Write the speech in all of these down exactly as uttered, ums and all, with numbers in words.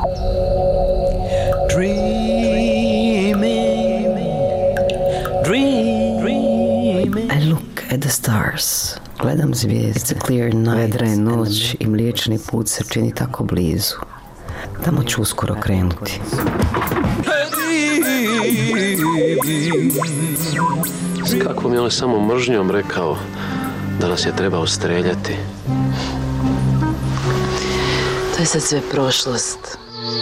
I look at the stars. Gledam zvijezde. Vedra je noć i Mliječni put se čini tako blizu. Tamo ću uskoro krenuti. S kakvom je on samo mržnjom rekao da nas je trebao streljati. To je sad sve prošlost.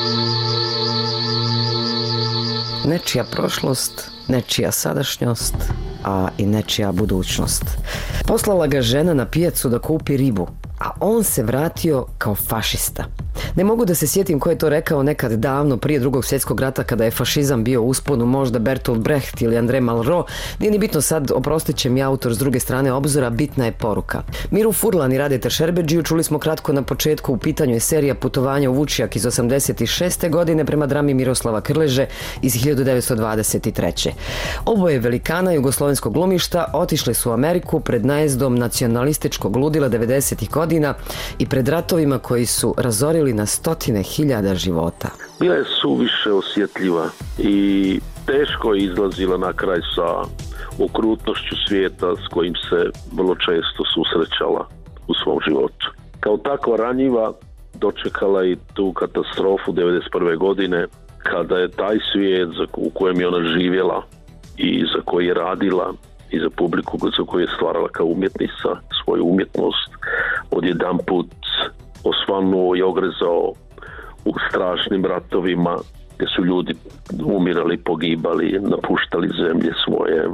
Nečija prošlost, nečija sadašnjost, a i nečija budućnost. Poslala ga žena na pijacu da kupi ribu, a on se vratio kao fašista. Ne mogu da se sjetim ko je to rekao nekad davno prije drugog svjetskog rata kada je fašizam bio u usponu, možda Bertolt Brecht ili André Malraux. Nije ni bitno sad, oprostit će mi autor s druge strane obzora, bitna je poruka. Miru Furlan i Radeta Šerbedžiju čuli smo kratko na početku, u pitanju je serija Putovanja u Vučjak iz osamdeset šeste godine prema drami Miroslava Krleže iz hiljadu devetsto dvadeset treće. Oboje velikana jugoslovenskog glumišta otišli su u Ameriku pred najezdom nacionalističkog ludila devedesetih godina i pred ratovima koji su razorili na stotine hiljada života. Bila je suviše osjetljiva i teško je izlazila na kraj sa okrutnošću svijeta s kojim se vrlo često susrećala u svom životu. Kao takva ranjiva dočekala i tu katastrofu devedeset prve godine kada je taj svijet u kojem je ona živjela i za koji je radila i za publiku za koju je stvarala kao umjetnica svoju umjetnost odjedanput osvanuo i ogrezao u strašnim ratovima gdje su ljudi umirali, pogibali, napuštali zemlje svoje.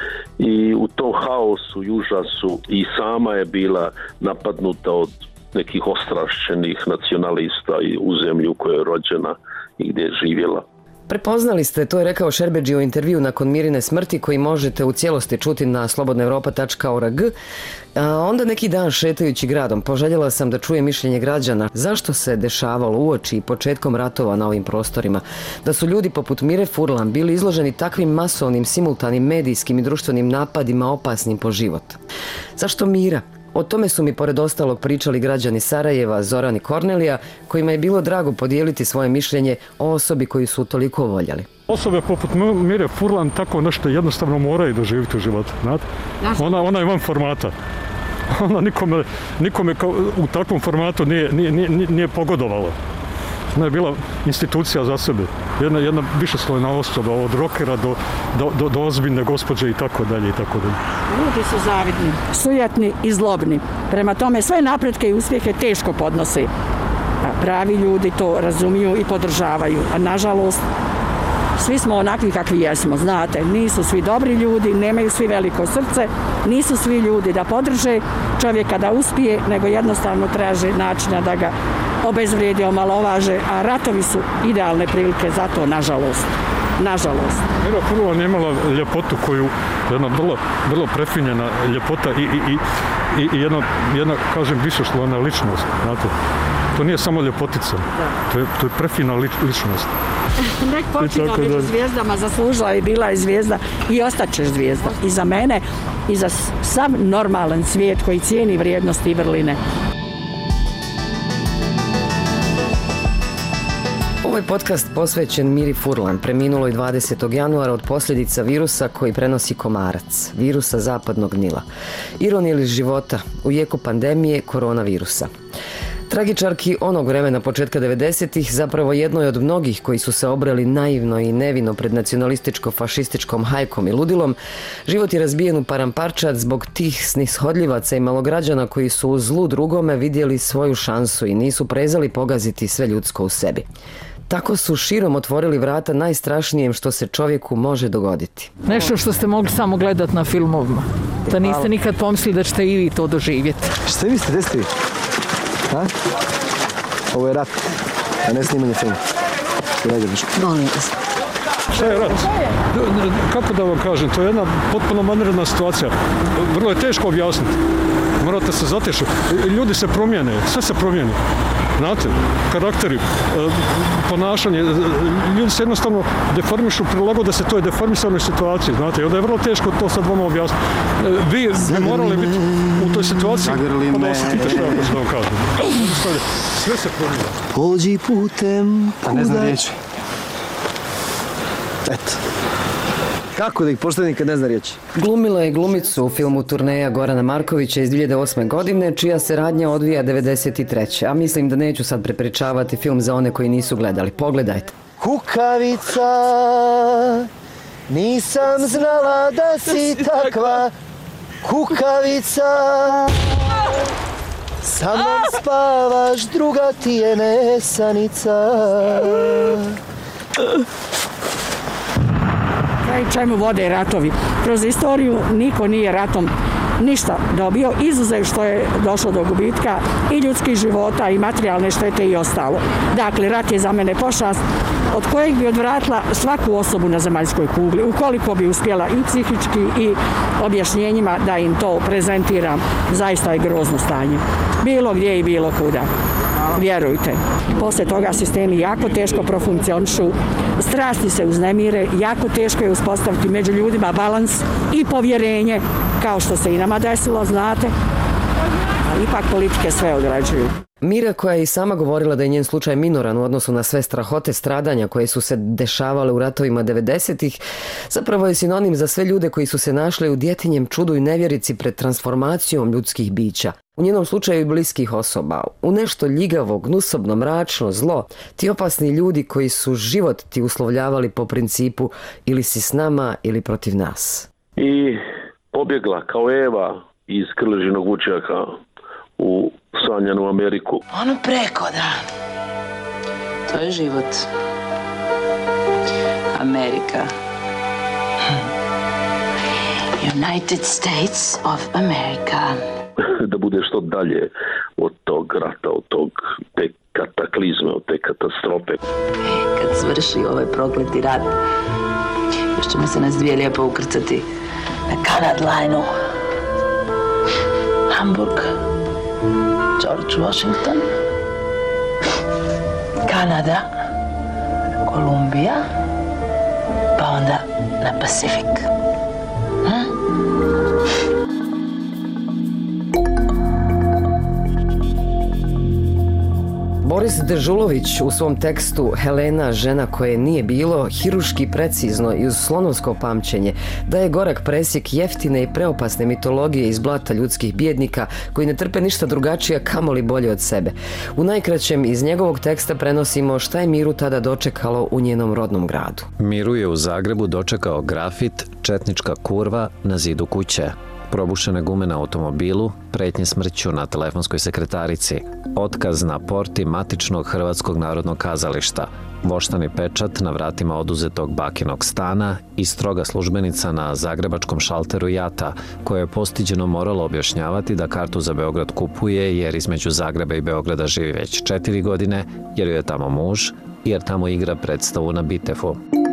I u tom haosu i užasu i sama je bila napadnuta od nekih ostrašćenih nacionalista i u zemlju u kojoj je rođena i gdje je živjela. Prepoznali ste, to je rekao Šerbedžija u intervju nakon Mirine smrti koji možete u cijelosti čuti na slobodna europa tačka org. A onda neki dan šetajući gradom poželjela sam da čujem mišljenje građana zašto se dešavalo uoči i početkom ratova na ovim prostorima. Da su ljudi poput Mire Furlan bili izloženi takvim masovnim, simultanim medijskim i društvenim napadima opasnim po život. Zašto Mira? O tome su mi pored ostalog pričali građani Sarajeva, Zoran i Kornelija, kojima je bilo drago podijeliti svoje mišljenje o osobi koju su toliko voljeli. Osobe poput Mire Furlan tako nešto jednostavno moraju doživjeti u životu. Ona, ona je van formata. Ona nikome, nikome u takvom formatu nije, nije, nije, nije pogodovala. Ona je bila institucija za sebe. Jedna, jedna višeslojna osoba, od rokera do, do, do, do ozbiljne gospođe i tako dalje i tako dalje. Ljudi su zavidni, sujetni i zlobni. Prema tome sve napretke i uspjehe teško podnose. A pravi ljudi to razumiju i podržavaju. A nažalost, svi smo onakvi kakvi jesmo, znate. Nisu svi dobri ljudi, nemaju svi veliko srce, nisu svi ljudi da podrže čovjeka da uspije, nego jednostavno traže načina da ga obezvrijedi, omalovaže, a ratovi su idealne prilike za to, nažalost. Nažalost. Mira Furlan je imala ljepotu koju, jedna vrlo, vrlo prefinjena ljepota i, i, i, i jedna, jedna, kažem, višeslojna ličnost, znate. To nije samo ljepotica, to je, to je prefina lič, ličnost. Nek počina među zvijezdama, zaslužila je, bila je zvijezda i ostaćeš zvijezda. I za mene, i za sav normalan svijet koji cijeni vrijednosti i vrline. Ovaj podcast posvećen Miri Furlan, preminuloj dvadesetog januara od posljedica virusa koji prenosi komarac, virusa zapadnog Nila. Ironija ili života u jeku pandemije koronavirusa. Tragičarki onog vremena početka devedesetih zapravo jednoj od mnogih koji su se obrali naivno i nevino pred nacionalističko-fašističkom hajkom i ludilom, život je razbijen u paramparčad zbog tih snishodljivaca i malograđana koji su u zlu drugome vidjeli svoju šansu i nisu prezali pogaziti sve ljudsko u sebi. Tako su širom otvorili vrata najstrašnijem što se čovjeku može dogoditi. Nešto što ste mogli samo gledati na filmovima. Da niste nikad pomislili da ćete i vi to doživjeti. Šta vi ste, gdje ste vi? Ha? Ovo je rat, a ne snimanje filma. Molim vas. Šta je rat? Kako da vam kažem, to je jedna potpuno vanredna situacija. Vrlo je teško objasniti. Morate se zateći. Ljudi se promijene, sve se promijeni. Znate, karakteri, ponašanje, ljudi se jednostavno deformišu, prilagode se toj deformisanoj situaciji, znate, i onda je vrlo teško to sad vama objasniti. Vi bi morali biti u toj situaciji, pa da osjetite što ja hoću da vam kažem. Sve se promijeni. Pođi putem... A ne znam riječi. Eto. Kako da ih pošteni kad ne zna riječi? Glumila je glumicu u filmu Turneja Gorana Markovića iz dvije hiljade osme. godine, čija se radnja odvija devedeset treće. A mislim da neću sad prepričavati film za one koji nisu gledali. Pogledajte. Kukavica, nisam znala da si takva. Kukavica, sa mnom spavaš, druga ti je nesanica. Kraj čemu vode ratovi. Kroz istoriju niko nije ratom ništa dobio, izuzev što je došlo do gubitka i ljudskih života i materijalne štete i ostalo. Dakle, rat je za mene pošast od kojeg bi odvratila svaku osobu na zemaljskoj kugli, ukoliko bi uspjela i psihički i objašnjenjima da im to prezentiram. Zaista je grozno stanje. Bilo gdje i bilo kuda. Vjerujte. Poslije toga sistemi jako teško profunkcionišu, strasti se uznemire, jako teško je uspostaviti među ljudima balans i povjerenje, kao što se i nama desilo, znate, ali ipak politike sve određuju. Mira, koja je i sama govorila da je njen slučaj minoran u odnosu na sve strahote stradanja koje su se dešavale u ratovima devedesetih, zapravo je sinonim za sve ljude koji su se našli u djetinjem čudu i nevjerici pred transformacijom ljudskih bića. U njenom slučaju i bliskih osoba, u nešto ljigavo, gnusobno, mračno, zlo, ti opasni ljudi koji su život ti uslovljavali po principu ili si s nama ili protiv nas. I pobjegla kao Eva iz Krležinog učaka u sanjanu Ameriku. Ono preko, da. To je život. Amerika. United States of America. Da bude što dalje od tog rata, od tog, te kataklizme, od te katastrofe. Kad završi ovaj prokleti rat, još ćemo se nas dvije lijepo ukrcati na Kanad Line-u. Hamburg, George Washington, Kanada, Kolumbija, pa onda na Pacifik. Hm? Boris Dežulović u svom tekstu Helena, žena koje nije bilo, hiruški precizno i uz slonovsko pamćenje daje gorak presjek jeftine i preopasne mitologije iz blata ljudskih bijednika koji ne trpe ništa drugačije, kamoli bolje od sebe. U najkraćem iz njegovog teksta prenosimo šta je Miru tada dočekalo u njenom rodnom gradu. Miru je u Zagrebu dočekao grafit "Četnička kurva" na zidu kuće, probušene gume na automobilu, pretnje smrću na telefonskoj sekretarici, otkaz na porti matičnog Hrvatskog narodnog kazališta, voštani pečat na vratima oduzetog bakinog stana i stroga službenica na zagrebačkom šalteru Jata, koja je postiđeno morala objašnjavati da kartu za Beograd kupuje jer između Zagreba i Beograda živi već četiri godine, jer joj je tamo muž, jer tamo igra predstavu na Bitefu.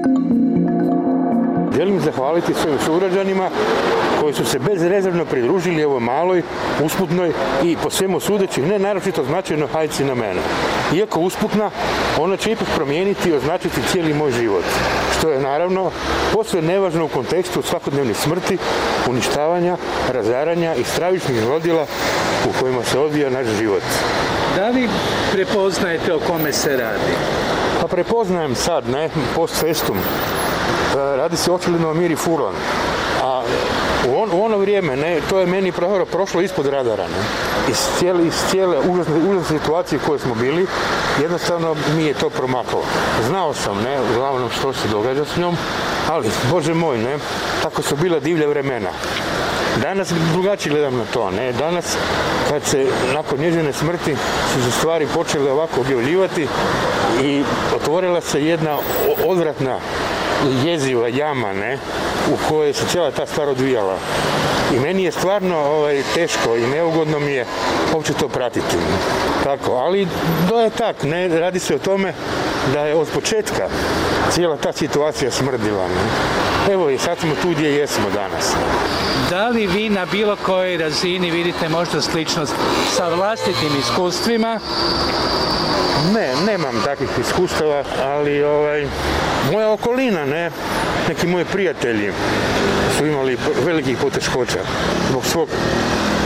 Želim zahvaliti svojim sugrađanima koji su se bezrezervno pridružili ovoj maloj, usputnoj i po svemu sudeći ne naročito značajnoj hajci na mene. Iako usputna, ona će ipak promijeniti i označiti cijeli moj život, što je naravno posve nevažno u kontekstu svakodnevnih smrti, uništavanja, razaranja i stravičnih zlodjela u kojima se odvija naš život. Da li prepoznajete o kome se radi? Pa prepoznajem sad, ne, post festum. Radi se očigledno o Miri Furlan. A u, on, u ono vrijeme, ne, to je meni pro, prošlo ispod radara. Ne. Iz cijele, iz cijele užasne, užasne situacije koje smo bili, jednostavno mi je to promaklo. Znao sam, ne, uglavnom što se događa s njom, ali, Bože moj, ne, tako su bila divlja vremena. Danas drugačije gledam na to, ne, danas kad se nakon njezine smrti su se stvari počele ovako objavljivati i otvorila se jedna odvratna jeziva jama, ne, u kojoj se cijela ta stvar odvijala. I meni je stvarno ovaj, teško i neugodno mi je uopće to pratiti. Tako, ali to je tak, ne, radi se o tome da je od početka cijela ta situacija smrdila. Ne. Evo i sad smo tu gdje jesmo danas. Da li vi na bilo kojoj razini vidite možda sličnost sa vlastitim iskustvima? Ne, nemam takvih iskustava, ali ovaj, moja okolina, ne, neki moji prijatelji su imali velikih poteškoća zbog svog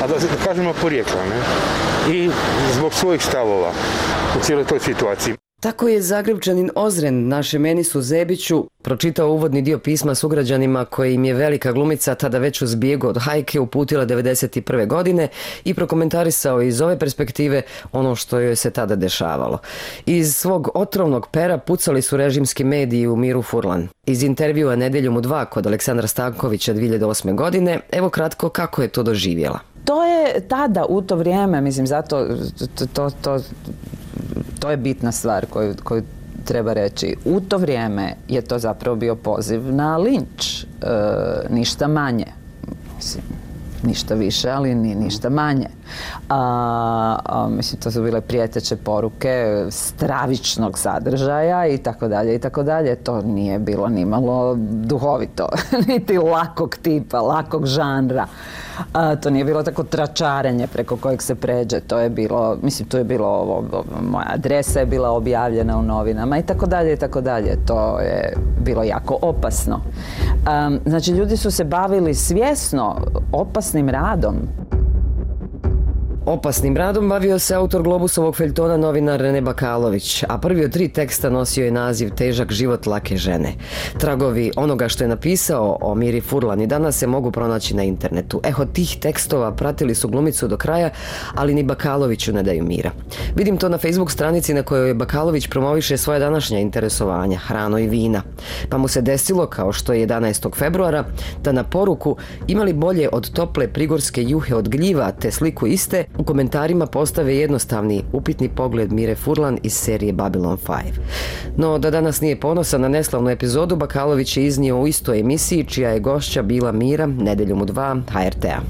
da, da kažemo porijekla, ne? I zbog svojih stavova u cijeloj toj situaciji. Tako je Zagrebčanin Ozren našem Enisu Zebiću pročitao uvodni dio pisma sugrađanima koje im je velika glumica tada već u zbjegu od hajke uputila devedeset prve godine i prokomentarisao iz ove perspektive ono što joj se tada dešavalo. Iz svog otrovnog pera pucali su režimski mediji u Miru Furlan. Iz intervjua Nedeljom u dva kod Aleksandra Stankovića dvije hiljade osme. godine, evo kratko kako je to doživjela. To je tada, u to vrijeme, mislim, zato to, to, to, to je bitna stvar koju, koju treba reći. U to vrijeme je to zapravo bio poziv na linč, e, ništa manje. Mislim, ništa više, ali ni ništa manje. A, a, mislim, to su bile prijeteće poruke stravičnog sadržaja i tako dalje i tako dalje. To nije bilo nimalo duhovito, niti lakog tipa, lakog žanra. A, to nije bilo tako tračarenje preko kojeg se pređe. To je bilo, mislim, tu je bilo ovo, ovo, moja adresa je bila objavljena u novinama i tako dalje i tako dalje. To je bilo jako opasno. A, znači, ljudi su se bavili svjesno opasnim radom. Opasnim radom bavio se autor Globusovog feljtona novinar Rene Bakalović, a prvi od tri teksta nosio je naziv Težak život lake žene. Tragovi onoga što je napisao o Miri Furlan i danas se mogu pronaći na internetu. Eho tih tekstova pratili su glumicu do kraja, ali ni Bakaloviću ne daju mira. Vidim to na Facebook stranici na kojoj Bakalović promoviše svoje današnja interesovanja, hrano i vina. Pa mu se desilo, kao što je jedanaestog februara, da na poruku imali bolje od tople prigorske juhe od gljiva te sliku iste, u komentarima postave jednostavni upitni pogled Mire Furlan iz serije Babylon pet. No, da danas nije ponosan na neslavnu epizodu, Bakalović je iznio u istoj emisiji čija je gošća bila Mira Nedeljom u dva ha er te a.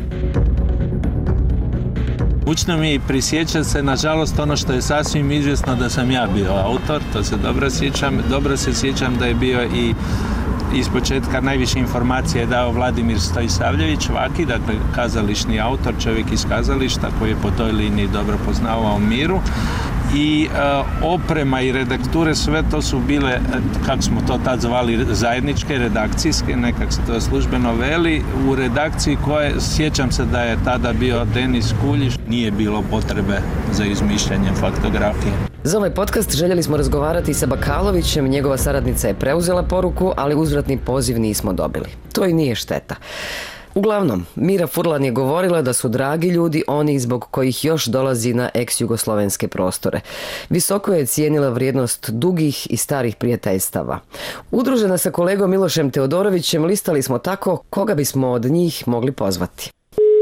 Mučno mi prisjeća se, nažalost, ono što je sasvim izvjesno da sam ja bio autor, to se dobro sjećam. Dobro se sjećam da je bio i iz početka najviše informacije je dao Vladimir Stojsavljević Vaki, dakle kazališni autor, čovjek iz kazališta koji je po toj liniji dobro poznavao Miru. I e, oprema i redakture, sve to su bile, kako smo to tad zvali, zajedničke, redakcijske, nekak se to službeno veli. U redakciji koje, sjećam se da je tada bio Denis Kuljiš, nije bilo potrebe za izmišljanjem faktografije. Za ovaj podcast željeli smo razgovarati sa Bakalovićem, njegova saradnica je preuzela poruku, ali uzvratni poziv nismo dobili. To i nije šteta. Uglavnom, Mira Furlan je govorila da su dragi ljudi oni zbog kojih još dolazi na ex-jugoslovenske prostore. Visoko je cijenila vrijednost dugih i starih prijateljstava. Udružena sa kolegom Milošem Teodorovićem listali smo tako koga bismo od njih mogli pozvati.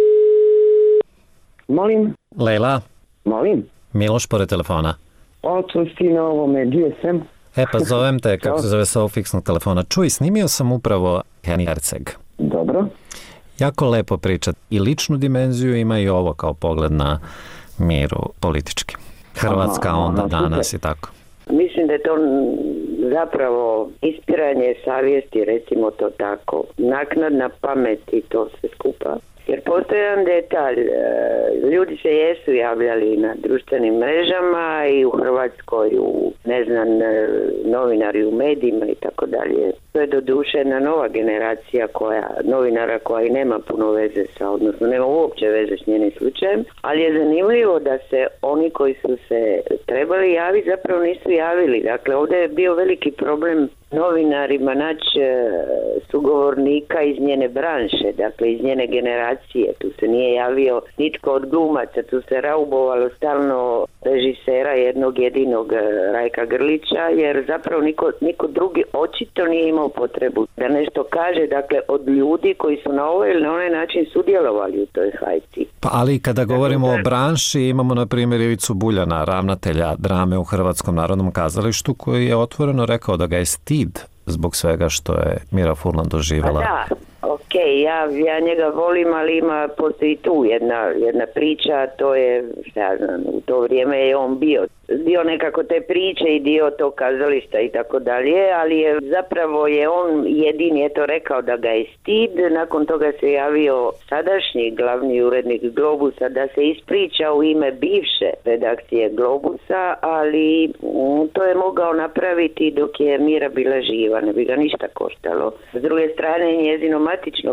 Molim? Lejla? Molim? Miloš pored telefona. Oto si na ovome, gdje sam? E pa zovem te, kako se zove sa ovog fiksnog telefona. Čuj, snimio sam upravo Heni Herceg. Dobro. Jako lepo priča. I ličnu dimenziju ima i ovo kao pogled na Miru politički. Hrvatska aha, onda aha, danas super. I tako. Mislim da je to zapravo ispiranje savjesti, recimo to tako. Naknadna pamet i to sve skupa. Jer postoji jedan detalj, ljudi se jesu javljali na društvenim mrežama i u Hrvatskoj, u, ne znam, novinari u medijima i tako dalje. To je doduše jedna nova generacija koja, novinara koja i nema puno veze sa, odnosno nema uopće veze s njenim slučajem, ali je zanimljivo da se oni koji su se trebali javiti zapravo nisu javili. Dakle, ovdje je bio veliki problem novinarima naći sugovornika iz njene branše, dakle iz njene generacije. Tu se nije javio nitko od glumaca, tu se raubovalo stalno režisera jednog jedinog Rajka Grlića, jer zapravo niko, niko drugi očito nije imao potrebu da nešto kaže, dakle od ljudi koji su na ovaj ili na onaj način sudjelovali u toj hajci. Pa ali kada govorimo o branši, imamo na primjer Ivicu Buljana, ravnatelja drame u Hrvatskom narodnom kazalištu, koji je otvoreno rekao da ga je stid zbog svega što je Mira Furlan doživjela. Pa da, ok, ja, ja njega volim, ali ima, postoji tu jedna, jedna priča, to je, šta ja znam, u to vrijeme je on bio, dio nekako te priče i dio tog kazališta i tako dalje, ali je, zapravo je on jedini je to rekao da ga je stid, nakon toga se javio sadašnji glavni urednik Globusa da se ispriča u ime bivše redakcije Globusa, ali mm, to je mogao napraviti dok je Mira bila živa, ne bi ga ništa koštalo. S druge strane, njezino matično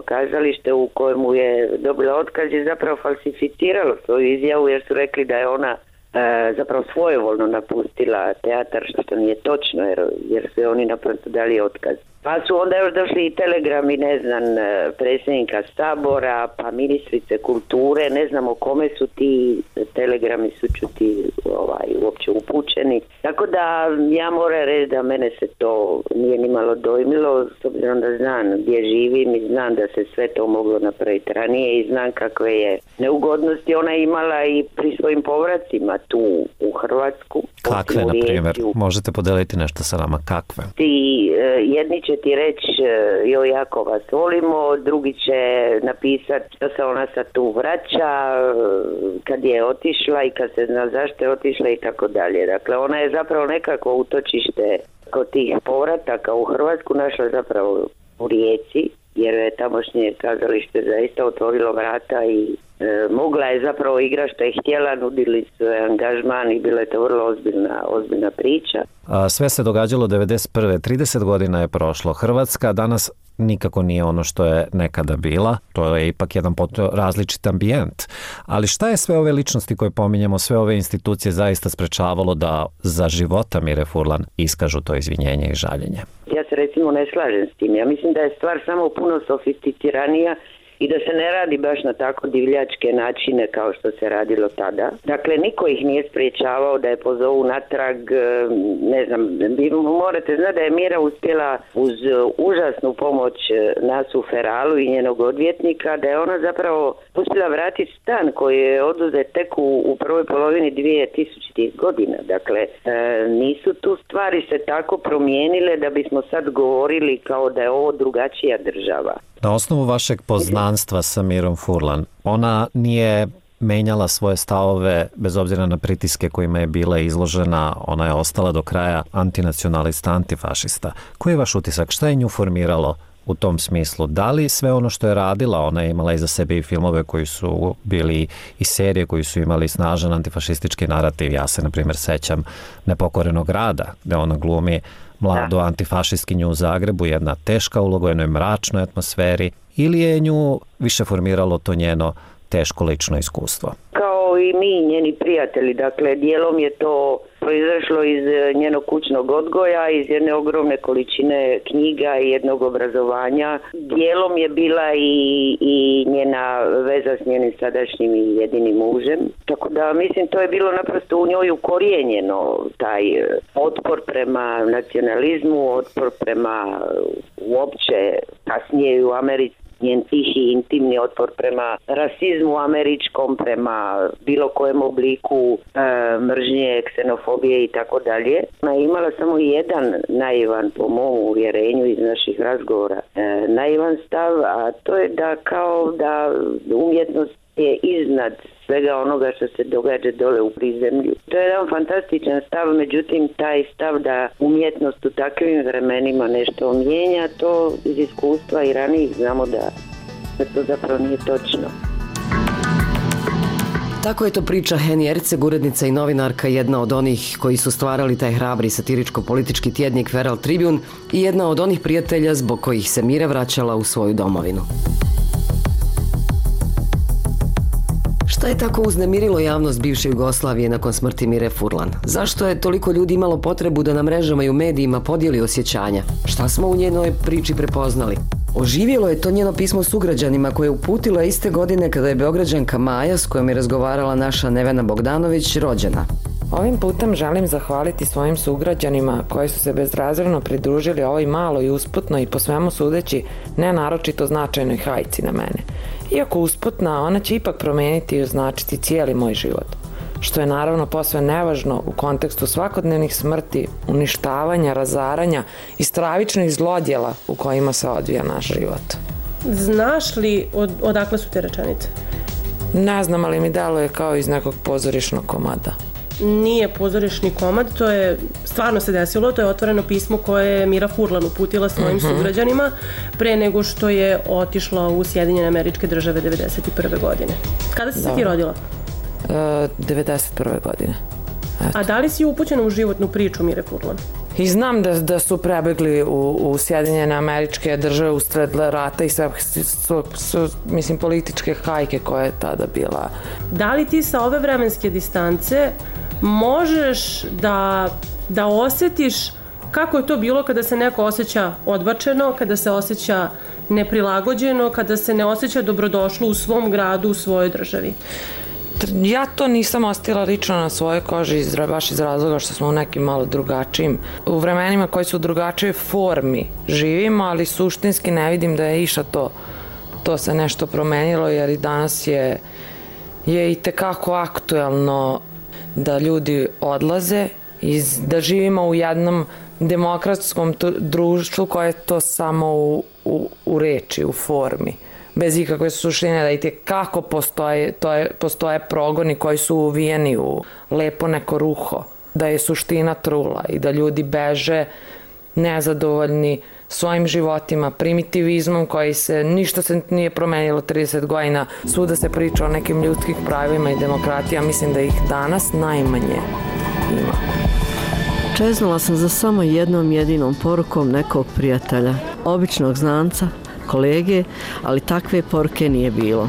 kazalište u kojemu je dobila otkaz je zapravo falsificiralo svoju izjavu jer su rekli da je ona e, zapravo svojevoljno napustila teatar, što nije točno jer, jer su oni naprosto dali otkaz. Pa su onda još došli i telegrami, ne znam, predsjednika Sabora, pa ministrice kulture, ne znamo kome su ti telegrami su čuti ovaj, uopće upućeni. Tako da ja moram reći da mene se to nije ni malo dojmilo, s obzirom da znam gdje živim i znam da se sve to moglo napraviti ranije i znam kakve je neugodnosti ona imala i pri svojim povracima tu u Hrvatsku. Kakve, na primjer? Možete podeliti nešto sa nama? Kakve? Ti, jedni će ti reći joj jako vas volimo, drugi će napisati što se ona sad tu vraća, kad je otišla i kad se zna zašto je otišla i tako dalje. Dakle, ona je zapravo nekako utočište kod tih povrataka u Hrvatsku našla zapravo u Rijeci, jer je tamošnje kazalište zaista otvorilo vrata i e, mogla je zapravo igrati što je htjela, nudili su angažman i bila je to vrlo ozbiljna, ozbiljna priča. A sve se događalo devedeset prve. trideset godina je prošlo. Hrvatska danas nikako nije ono što je nekada bila. To je ipak jedan različit ambijent. Ali šta je sve ove ličnosti koje pominjemo, sve ove institucije zaista sprečavalo da za života Mire Furlan iskažu to izvinjenje i žaljenje? Ja se recimo ne slažem s tim. Ja mislim da je stvar samo puno sofisticiranija i da se ne radi baš na tako divljačke načine kao što se radilo tada. Dakle, niko ih nije spriječavao da je pozovu natrag, ne znam, vi morate znati da je Mira uspjela uz užasnu pomoć Nasu Feralu i njenog odvjetnika, da je ona zapravo uspjela vratiti stan koji je oduzet tek u, u prvoj polovini dvije tisućitih godina. Dakle, e, nisu tu stvari se tako promijenile da bismo sad govorili kao da je ovo drugačija država. Na osnovu vašeg poznanstva sa Mirom Furlan, ona nije menjala svoje stavove bez obzira na pritiske kojima je bila izložena, ona je ostala do kraja antinacionalista, antifašista. Koji je vaš utisak? Šta je nju formiralo u tom smislu? Da li sve ono što je radila, ona je imala iza sebe i filmove koji su bili i serije koji su imali snažan antifašistički narativ. Ja se, na primjer, sećam Nepokorenog grada, gde ona glumi mladu antifašistkinju u Zagrebu, jedna teška uloga u jednoj mračnoj atmosferi, ili je nju više formiralo to njeno teško lično iskustvo? Kao i mi, njeni prijatelji, dakle, dijelom je to proizašlo iz njenog kućnog odgoja, iz jedne ogromne količine knjiga i jednog obrazovanja. Dijelom je bila i, i njena veza s njenim sadašnjim i jedinim mužem. Tako da, mislim, to je bilo naprosto u njoj ukorijenjeno, taj otpor prema nacionalizmu, otpor prema uopće kasnije u Americi, njen tihi intimni otpor prema rasizmu američkom, prema bilo kojem obliku e, mržnje, ksenofobije i tako dalje. Ona je imala samo jedan naivan, po mom uvjerenju iz naših razgovora, e, naivan stav, a to je da kao da umjetnost je iznad svega onoga što se događa dole u prizemlju. To je jedan fantastičan stav, međutim taj stav da umjetnost u takvim vremenima nešto mijenja, to iz iskustva i ranijih znamo da, da to zapravo nije točno. Tako je to priča Heni Erceg, urednica i novinarka, jedna od onih koji su stvarali taj hrabri satiričko-politički tjednik Feral Tribune i jedna od onih prijatelja zbog kojih se Mira vraćala u svoju domovinu. Šta je tako uznemirilo javnost bivše Jugoslavije nakon smrti Mire Furlan? Zašto je toliko ljudi imalo potrebu da na mrežama i u medijima podijeli osjećanja? Šta smo u njenoj priči prepoznali? Oživjelo je to njeno pismo sugrađanima koje je uputila iste godine kada je Beograđanka Maja, s kojom je razgovarala naša Nevena Bogdanović, rođena. Ovim putem želim zahvaliti svojim sugrađanima koji su se bezrazredno pridružili ovoj maloj, usputnoj i po svemu sudeći ne naročito značajnoj hajci na mene. Iako usputna, ona će ipak promijeniti i označiti cijeli moj život. Što je naravno posve nevažno u kontekstu svakodnevnih smrti, uništavanja, razaranja i stravičnih zlodjela u kojima se odvija naš život. Znaš li od, odakle su te rečenice? Ne znam, ali mi deluje kao iz nekog pozorišnog komada. Nije pozorišni komad, to je stvarno se desilo, to je otvoreno pismo koje je Mira Furlan uputila svojim uh-huh. sugrađanima pre nego što je otišla u Sjedinjene Američke Države devedeset prve godine. Kada si se ti rodila? Uh, devedeset prve godine. Eto. A da li si upućena u životnu priču Mire Furlan? I znam da, da su prebegli u, u Sjedinjene Američke Države usred rata i sve, su, su, mislim, političke hajke koja je tada bila. Da li ti sa ove vremenske distance možeš da, da osjetiš kako je to bilo kada se neko osjeća odbačeno, kada se osjeća neprilagođeno, kada se ne osjeća dobrodošlo u svom gradu, u svojoj državi? Ja to nisam ostila lično na svojoj koži, iz, baš iz razloga što smo u nekim malo drugačijim, u vremenima koji su u drugačijoj formi živimo, ali suštinski ne vidim da je iša to, to se nešto promenilo, jer i danas je, je i tekako aktuelno da ljudi odlaze i da živimo u jednom demokratskom društvu koje je to samo u, u, u reči, u formi, bez ikakve suštine, da i tekako postoje, to je, postoje progoni koji su uvijeni u lepo neko ruho, da je suština trula i da ljudi beže nezadovoljni svojim životima, primitivizmom koji se, ništa se nije promenilo trideset godina, svuda se priča o nekim ljudskim pravima i demokratija, mislim da ih danas najmanje ima. Čeznula sam za samo jednom jedinom porukom nekog prijatelja, običnog znanca, kolege, ali takve poruke nije bilo.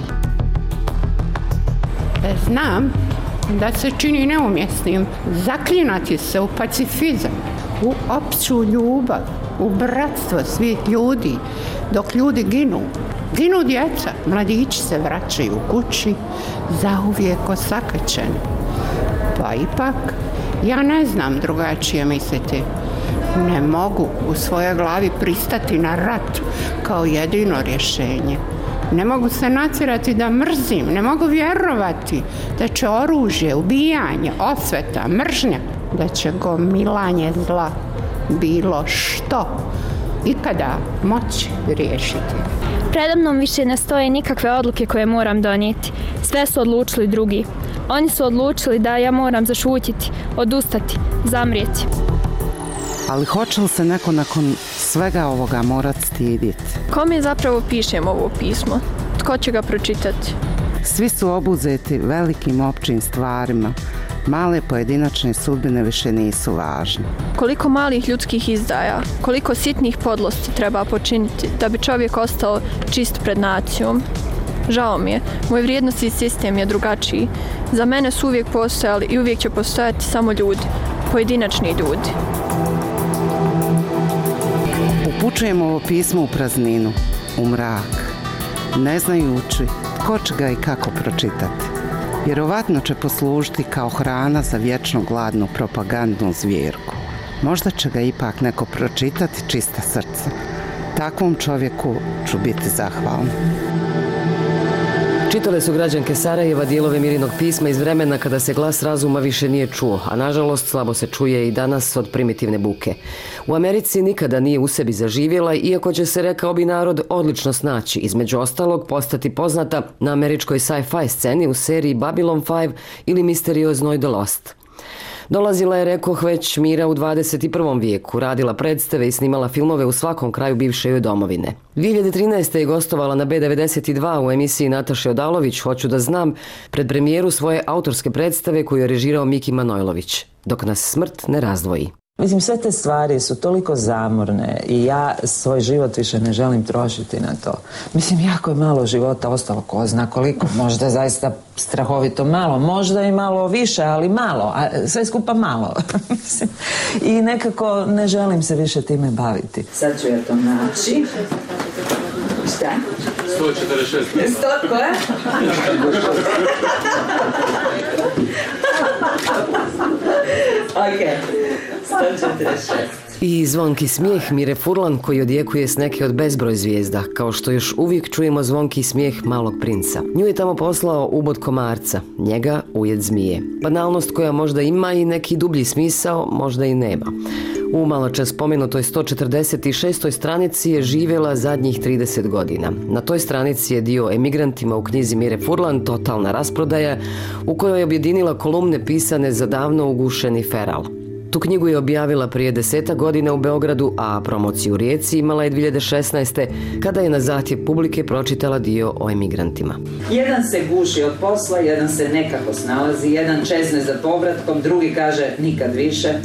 Znam da se čini neumjesnim zaklinati se u pacifizam, u opću ljubav, u bratstvo svih ljudi, dok ljudi ginu. Ginu djeca, mladići se vraćaju kući, zauvijek osakaćeni. Pa ipak, ja ne znam drugačije misliti. Ne mogu u svojoj glavi pristati na rat kao jedino rješenje. Ne mogu se natjerati da mrzim, ne mogu vjerovati da će oružje, ubijanje, osveta, mržnja, da će gomilanje zla, bilo što, ikada moći riješiti. Predamnom više ne stoje nikakve odluke koje moram donijeti. Sve su odlučili drugi. Oni su odlučili da ja moram zašutiti, odustati, zamrijeti. Ali hoće li se neko nakon svega ovoga morat stiditi? Kome zapravo pišem ovo pismo? Tko će ga pročitati? Svi su obuzeti velikim općim stvarima. Male pojedinačne sudbine više nisu važne. Koliko malih ljudskih izdaja, koliko sitnih podlosti treba počiniti da bi čovjek ostao čist pred nacijom. Žao mi je, moj vrijednosni sistem je drugačiji. Za mene su uvijek postojali i uvijek će postojati samo ljudi, pojedinačni ljudi. Upućujemo ovo pismo u prazninu, u mrak, ne znajući tko će ga i kako pročitati. Vjerovatno će poslužiti kao hrana za vječno gladnu propagandnu zvjerku. Možda će ga ipak neko pročitati čista srca. Takvom čovjeku ću biti zahvalna. Čitale su građanke Sarajeva dijelove Mirinog pisma iz vremena kada se glas razuma više nije čuo, a nažalost slabo se čuje i danas od primitivne buke. U Americi nikada nije u sebi zaživjela, iako će se, rekao bi narod, odlično snaći, između ostalog postati poznata na američkoj sci-fi sceni u seriji Babylon five ili misterioznoj The Lost. Dolazila je, rekoh, već Mira u dvadeset i prvom vijeku, radila predstave i snimala filmove u svakom kraju bivše joj domovine. dvije hiljade trinaeste. je gostovala na B devedeset dva u emisiji Nataše Odalović Hoću da znam, pred premijeru svoje autorske predstave koju je režirao Miki Manojlović, Dok nas smrt ne razdvoji. Mislim, sve te stvari su toliko zamorne i ja svoj život više ne želim trošiti na to. Mislim, jako je malo života ostalo, ko zna koliko, možda zaista strahovito malo, možda i malo više, ali malo, a sve skupa malo. I nekako ne želim se više time baviti. Sad ću ja to naći. Šta? sto četrdeset šest. sto, koja? Ok. sto četrdeset šest. I zvonki smijeh Mire Furlan koji odjekuje s neke od bezbroj zvijezda, kao što još uvijek čujemo zvonki smijeh Malog princa. Nju je tamo poslao ubod komarca, njega ujed zmije. Banalnost koja možda ima i neki dublji smisao, možda i nema. U maločas spomenutoj sto četrdeset šestoj stranici je živjela zadnjih trideset godina. Na toj stranici je dio emigrantima u knjizi Mire Furlan Totalna rasprodaja, u kojoj je objedinila kolumne pisane za davno ugušeni feral. Tu knjigu je objavila prije desetak godina u Beogradu, a promociju u Rijeci imala je dvije hiljade šesnaeste. kada je na zahtjev publike pročitala dio o emigrantima. Jedan se guši od posla, jedan se nekako snalazi, jedan čezne za povratkom, drugi kaže nikad više.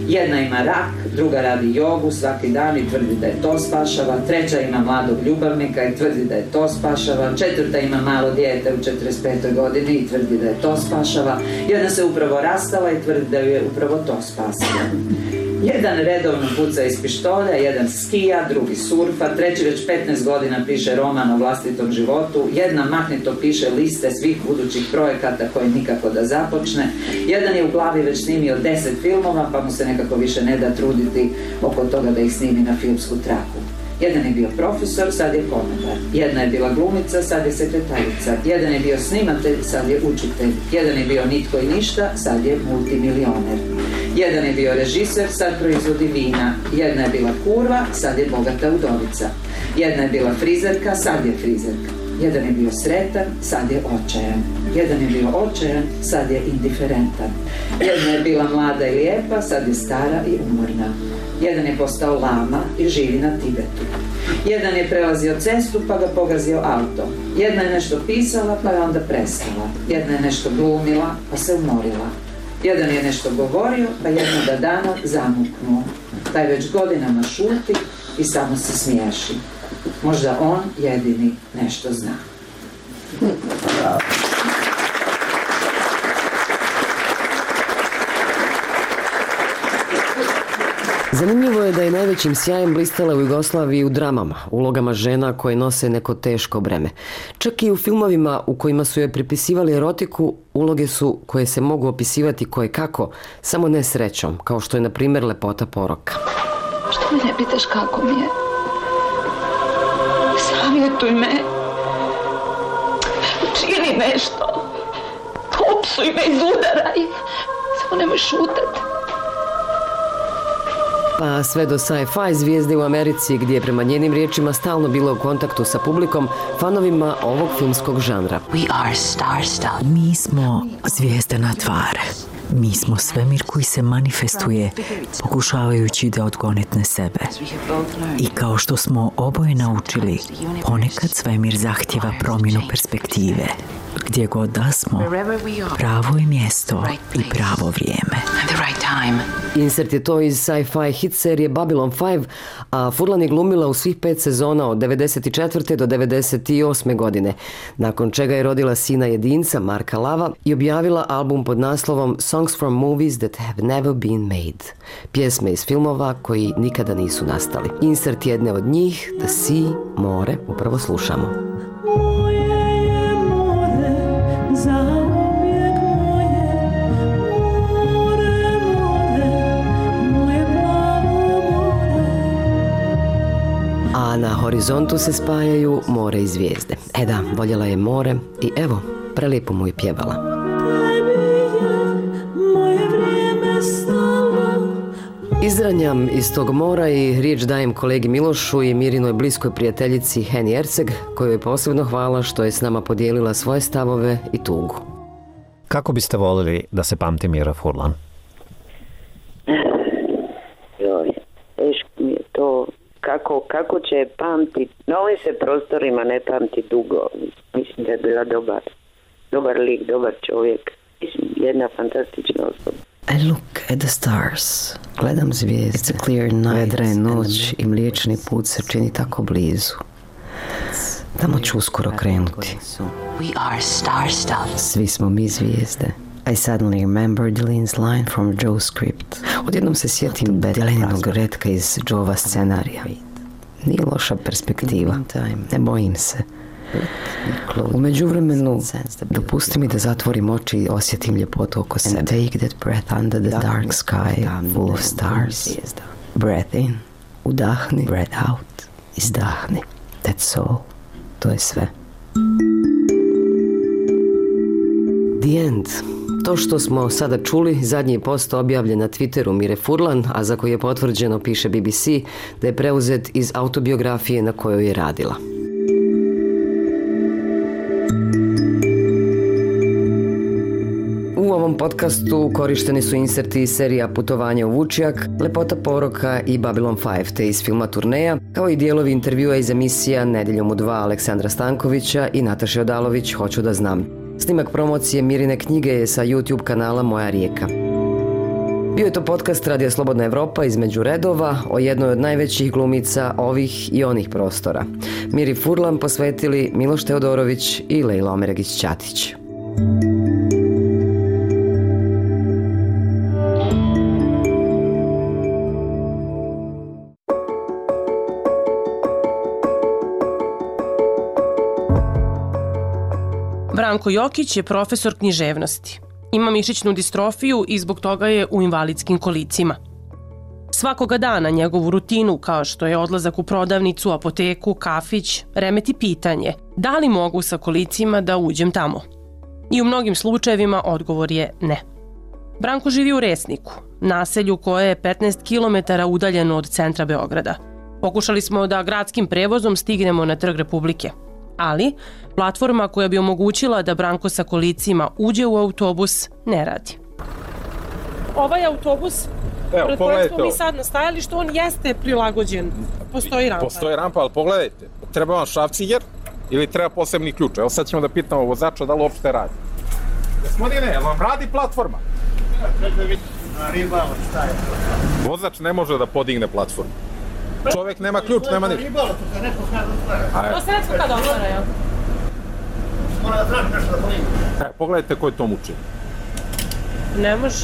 Jedna ima rak, druga radi jogu svaki dan i tvrdi da je to spašava, treća ima mladog ljubavnika i tvrdi da je to spašava, četvrta ima malo dijete u četrdeset petoj godini i tvrdi da je to spašava, jedna se upravo rastala i tvrdi da ju je upravo to spasila. Jedan redovno puca iz pištolja, jedan skija, drugi surfa, treći već petnaest godina piše roman o vlastitom životu, jedna mahnito piše liste svih budućih projekata koje nikako da započne, jedan je u glavi već snimio deset filmova pa mu se nekako više ne da truditi oko toga da ih snimi na filmsku traku. Jedan je bio profesor, sad je konobar. Jedna je bila glumica, sad je sekretarica. Jedan je bio snimatelj, sad je učitelj. Jedan je bio nitko i ništa, sad je multimilioner. Jedan je bio režiser, sad proizvodi vina. Jedna je bila kurva, sad je bogata udovica. Jedna je bila frizerka, sad je frizerka. Jedan je bio sretan, sad je očajan. Jedan je bio očajan, sad je indiferentan. Jedna je bila mlada i lijepa, sad je stara i umorna. Jedan je postao lama i živi na Tibetu. Jedan je prelazio cestu pa ga pogazio auto. Jedna je nešto pisala pa je onda prestala. Jedna je nešto glumila pa se umorila. Jedan je nešto govorio pa jednoga dana zamuknuo. Taj već godinama šuti i samo se smiješi. Možda on jedini nešto zna. Zanimljivo je da je najvećim sjajem blistala u Jugoslaviji u dramama, ulogama žena koje nose neko teško breme. Čak i u filmovima u kojima su joj pripisivali erotiku, uloge su koje se mogu opisivati koje kako, samo ne srećom, kao što je na primjer Lepota poroka. Što me ne pitaš kako mi je? Savjetuj me. Čini nešto. Opsuj me, izudaraj. Samo nemoj šutati. Pa sve do sci-fi zvijezde u Americi, gdje je prema njenim riječima stalno bila u kontaktu sa publikom, fanovima ovog filmskog žanra. We are star stuff. Mi smo zvijezdana tvar. Mi smo svemir koji se manifestuje pokušavajući da odgonetne sebe. I kao što smo oboje naučili, ponekad svemir zahtjeva promjenu perspektive. Gdje god da smo, pravo je mjesto i pravo vrijeme. Insert je to iz sci-fi hit serije Babylon five, a Furlan je glumila u svih pet sezona od devedeset četvrte do devedeset osme godine, nakon čega je rodila sina jedinca Marka Lava i objavila album pod naslovom Songs from Movies That Have Never Been Made, pjesme iz filmova koji nikada nisu nastali. Insert jedne od njih, The Sea, more, upravo slušamo. A na horizontu se spajaju more i zvijezde. E da, voljela je more i evo, prelijepo mu je pjevala. Izranjam iz tog mora i riječ dajem kolegi Milošu i Mirinoj bliskoj prijateljici Heni Erceg, kojoj je posebno hvala što je s nama podijelila svoje stavove i tugu. Kako biste voljeli da se pamti Mira Furlan? Joj, teško mi je to. Kako, kako će pamtiti? Na ovim se prostorima ne pamti dugo. Mislim da je bila dobar, dobar lik, dobar čovjek. Mislim, jedna fantastična osoba. I look at the stars. Gledam zvijezde. It's a clear night. Vedra je noć i mliječni put se čini tako blizu. Tamo ću uskoro krenuti. We are star stuff. Svi smo mi zvijezde. I suddenly remembered Deline's line from Joe's script. Odjednom se sjetim Delininog retka iz Joe'va scenarija. Nije loša perspektiva. Ne bojim se. U međuvremenu, dopusti mi da zatvorim oči i osjetim ljepotu oko sebe. And take that breath under the dark sky full of stars. Breath in. Udahni. Breath out. Izdahni. That's all. To je sve. The end. To što smo sada čuli, zadnji je post objavljen na Twitteru Mire Furlan, a za koji je potvrđeno, piše B B C, da je preuzet iz autobiografije na kojoj je radila. U ovom podcastu korišteni su inserti iz serija Putovanja u Vučjak, Lepota poroka i Babylon five, te iz filma Turneja, kao i dijelovi intervjua iz emisija Nedjeljom u dva Aleksandra Stankovića i Nataše Odalović Hoću da znam. Snimak promocije Mirine knjige je sa YouTube kanala Moja rijeka. Bio je to podcast Radija Slobodna Evropa između redova o jednoj od najvećih glumica ovih i onih prostora. Miri Furlan posvetili Miloš Teodorović i Lejla Omeregić-Ćatić. Branko Jokić je profesor književnosti. Ima mišićnu distrofiju i zbog toga je u invalidskim kolicima. Svakoga dana njegovu rutinu, kao što je odlazak u prodavnicu, apoteku, kafić, remeti pitanje da li mogu sa kolicima da uđem tamo. I u mnogim slučajevima odgovor je ne. Branko živi u Resniku, naselju koje je petnaest kilometara udaljeno od centra Beograda. Pokušali smo da gradskim prevozom stignemo na Trg Republike. Ali platforma koja bi omogućila da Branko sa kolicima uđe u autobus ne radi. Ovaj autobus, evo, pred kojeg smo mi sad nastajali, što on jeste prilagođen. Postoji rampa. Postoji rampa, ali pogledajte, treba vam šrafciger ili treba posebni ključ. Evo sad ćemo da pitamo vozača da li uopšte radi. Gospodine, jel vam radi platforma? Vozač ne može da podigne platformu. Čovjek nema ključ, nema ništa. To se netko kada otvara, jel? Mora da traži nešto da podigne. E, pogledajte koji to muči. Ne može.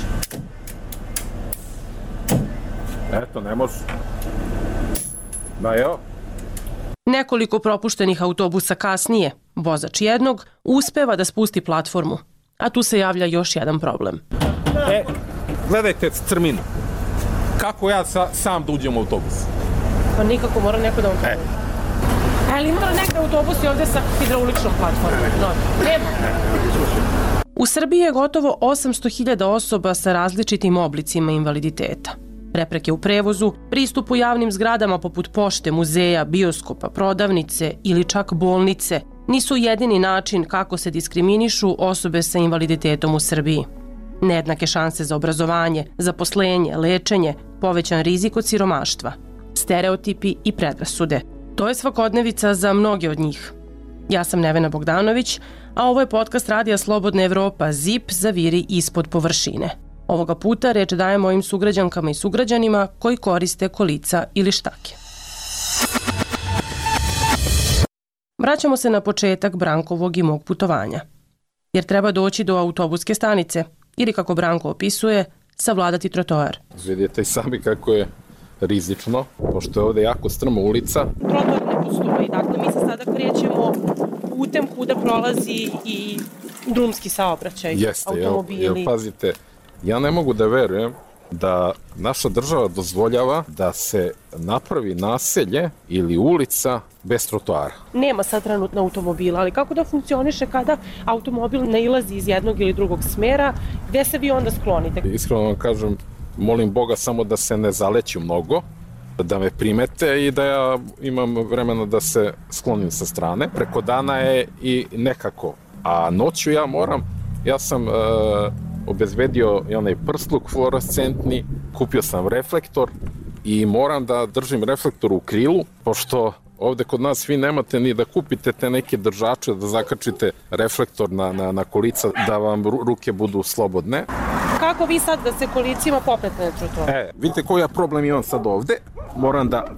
Eto, ne može. Da, evo. Nekoliko propuštenih autobusa kasnije, vozač jednog uspeva da spusti platformu. A tu se javlja još jedan problem. E, gledajte crminu. Kako ja sa, sam da uđem u autobus? Pa nikako, mora neko da autobus. E. Ali ima neke autobusi ovdje sa hidrauličnom platformom? No, nema. U Srbiji je gotovo osamsto hiljada osoba sa različitim oblicima invaliditeta. Prepreke u prevozu, pristupu javnim zgradama poput pošte, muzeja, bioskopa, prodavnice ili čak bolnice nisu jedini način kako se diskriminišu osobe sa invaliditetom u Srbiji. Nejednake šanse za obrazovanje, zaposlenje, lečenje, povećan rizik od siromaštva, stereotipi i predrasude. To je svakodnevica za mnoge od njih. Ja sam Nevena Bogdanović, a ovo je podcast Radija Slobodna Evropa ZIP zaviri ispod površine. Ovoga puta reč dajem mojim sugrađankama i sugrađanima koji koriste kolica ili štake. Vraćamo se na početak Brankovog i mog putovanja. Jer treba doći do autobuske stanice ili, kako Branko opisuje, savladati trotoar. Vidite i sami kako je rizično, pošto je ovdje jako strma ulica. Trotoar ne postoji, dakle mi se sada krećemo putem kuda prolazi i drumski saobraćaj, Jeste, automobili. Jel, jel, pazite, ja ne mogu da verujem da naša država dozvoljava da se napravi naselje ili ulica bez trotoara. Nema sad trenutno automobila, ali kako da funkcioniše kada automobil ne ilazi iz jednog ili drugog smera, gde se vi onda sklonite? Iskreno vam kažem, molim Boga samo da se ne zaleću mnogo, da me primete i da ja imam vremena da se sklonim sa strane. Preko dana je i nekako, a noću ja moram, ja sam... E, obezbedio i onaj prsluk fluorescentni, kupio sam reflektor i moram da držim reflektor u krilu, pošto ovde kod nas vi nemate ni da kupite te neke držače, da zakačite reflektor na, na, na kolica, da vam ruke budu slobodne. Kako vi sad da se kolicima popnete na trotoar? E, vidite koji ja problem imam sad ovde, moram da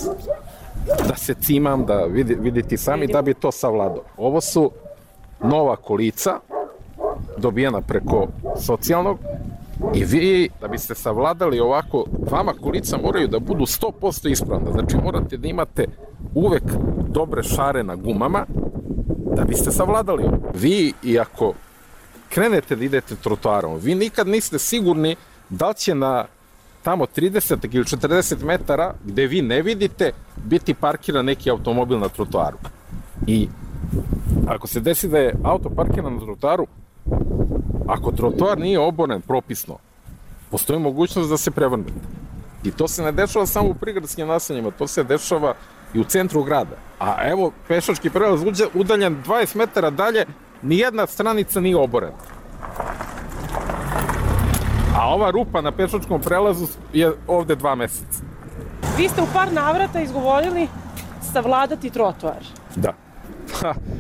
da se cimam, da vidi, vidite sami, da bi to savladao. Ovo su nova kolica, dobijena preko socijalnog i vi, da biste savladali ovako, vama kolica moraju da budu sto posto ispravna. Znači morate da imate uvek dobre šare na gumama da biste savladali ovo. Vi, i ako krenete da idete trotoarom, vi nikad niste sigurni da li će na tamo trideset ili četrdeset metara gde vi ne vidite biti parkiran neki automobil na trotoaru. I ako se desi da je auto parkiran na trotoaru, ako trotoar nije oboren propisno, postoji mogućnost da se prevrnete. I to se ne dešava samo u prigradskim naseljima, to se dešava i u centru grada. A evo, pešački prelaz udaljen dvadeset metara dalje, nijedna stranica nije oborena. A ova rupa na pešačkom prelazu je ovde dva meseca. Vi ste u par navrata izgovorili savladati trotoar. Da.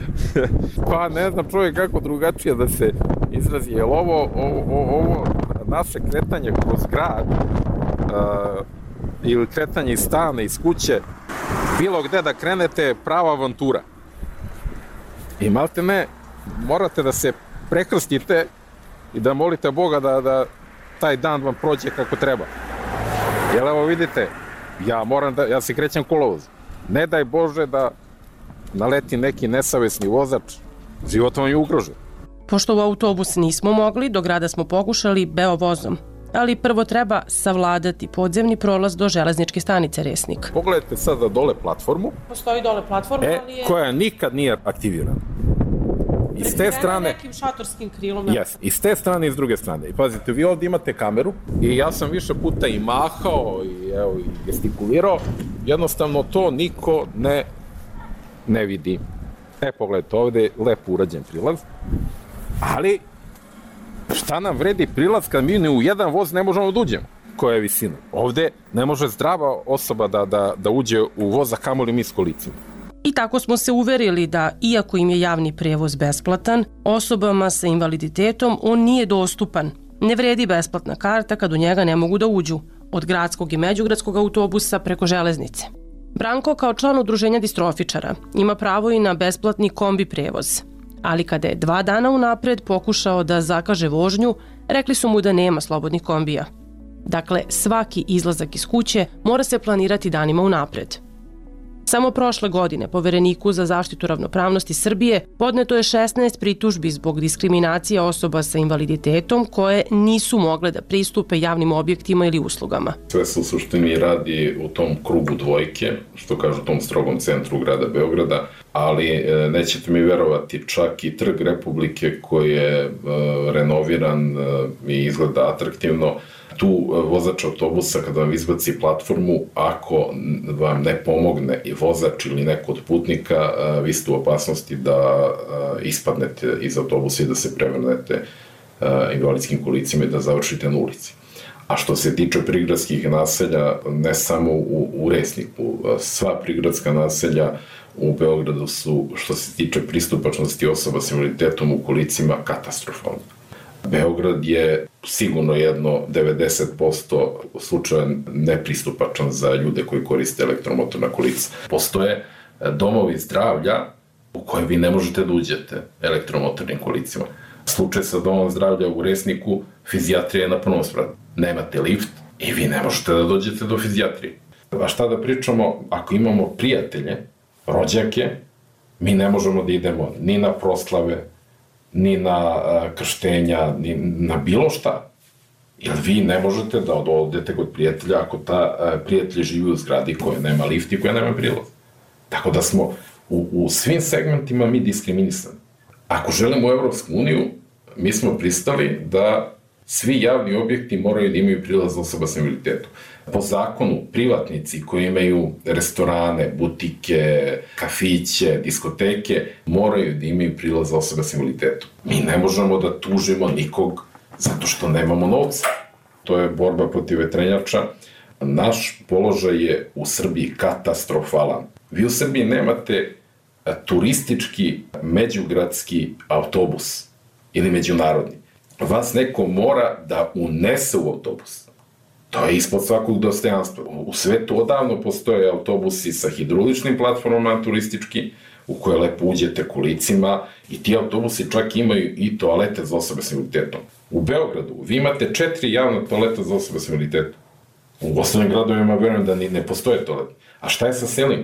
Pa ne znam čovjek kako drugačije da se izrazi. Jer ovo, ovo, ovo naše kretanje kroz grad uh, ili kretanje iz stana, iz kuće, bilo gde da krenete je prava avantura. I malte ne, morate da se prekrstite i da molite Boga da, da taj dan vam prođe kako treba. Jer evo vidite, ja moram da, ja se krećem kolovoz. Ne daj Bože da naleti neki nesavesni vozač, život vam je ugrožen. Pošto u autobus nismo mogli, do grada smo pokušali Beovozom. Ali prvo treba savladati podzemni prolaz do železničke stanice Resnik. Pogledajte sada dole platformu. Postoji dole platforma, e, ali je... koja nikad nije aktivirana. I s te strane... nekim šatorskim krilom. Yes, i s te strane i s druge strane. I pazite, vi ovdje imate kameru i ja sam više puta i mahao i, evo, i gestikulirao. Jednostavno to niko ne, ne vidi. E, pogledajte, ovdje je lepo urađen prilaz. Ali, šta nam vredi prilaz kad mi ni u jedan voz ne možemo da uđemo? Koja je visina? Ovdje ne može zdrava osoba da, da, da uđe u voz, a kamoli mi s kolicima. I tako smo se uverili da, iako im je javni prevoz besplatan, osobama sa invaliditetom on nije dostupan. Ne vredi besplatna karta kad u njega ne mogu da uđu, od gradskog i međugradskog autobusa preko železnice. Branko, kao član udruženja distrofičara, ima pravo i na besplatni kombi prevoz. Ali kada je dva dana unapred pokušao da zakaže vožnju, rekli su mu da nema slobodnih kombija. Dakle, svaki izlazak iz kuće mora se planirati danima unapred. Samo prošle godine Povereniku za zaštitu ravnopravnosti Srbije podneto je šesnaest pritužbi zbog diskriminacije osoba sa invaliditetom koje nisu mogle da pristupe javnim objektima ili uslugama. Sve se u suštini radi u tom krugu dvojke, što kažu u tom strogom centru grada Beograda, ali nećete mi verovati, čak i Trg Republike koji je renoviran i izgleda atraktivno, tu vozač autobusa kada vam izbaci platformu, ako vam ne pomogne i vozač ili neko od putnika, vi ste u opasnosti da ispadnete iz autobusa i da se prevrnete invalidskim kolicima i da završite na ulici. A što se tiče prigradskih naselja, ne samo u, u Resniku, sva prigradska naselja u Beogradu su, što se tiče pristupačnosti osoba s invaliditetom u kolicima, katastrofalne. Beograd je sigurno jedno devedeset posto slučaja nepristupačan za ljude koji koriste elektromotorna kolica. Postoje domovi zdravlja u kojem vi ne možete da uđete elektromotornim kolicima. Slučaj sa domom zdravlja u Resniku, fizijatrija je na prvom spratu. Nemate lift i vi ne možete da dođete do fizijatrije. A šta da pričamo, ako imamo prijatelje, rođake, mi ne možemo da idemo ni na proslave, ni na krštenja, ni na bilo šta. Jer vi ne možete da odete kod prijatelja ako ta prijatelj živi u zgradi koja nema lift i koja nema prilaz. Tako da smo u, u svim segmentima mi diskriminisani. Ako želimo u Evropsku uniju, mi smo pristali da svi javni objekti moraju da imaju prilaz osoba s invaliditetom. Po zakonu, privatnici koji imaju restorane, butike, kafiće, diskoteke, moraju da imaju prilaz osoba s invaliditetom. Mi ne možemo da tužimo nikog zato što nemamo novca. To je borba protiv vetrenjača. Naš položaj je u Srbiji katastrofalan. Vi u Srbiji nemate turistički međugradski autobus ili međunarodni. Vas neko mora da unese u autobus. To je ispod svakog dostojanstva. U svetu odavno postoje autobusi sa hidroličnim platformama turistički, u koje lepo uđete kolicima i ti autobusi čak imaju i toalete za osobe s invaliditetom. U Beogradu vi imate četiri javna toaleta za osobe s invaliditetom. U ostalim gradovima verujem da ni ne postoje toalete. A šta je sa selima?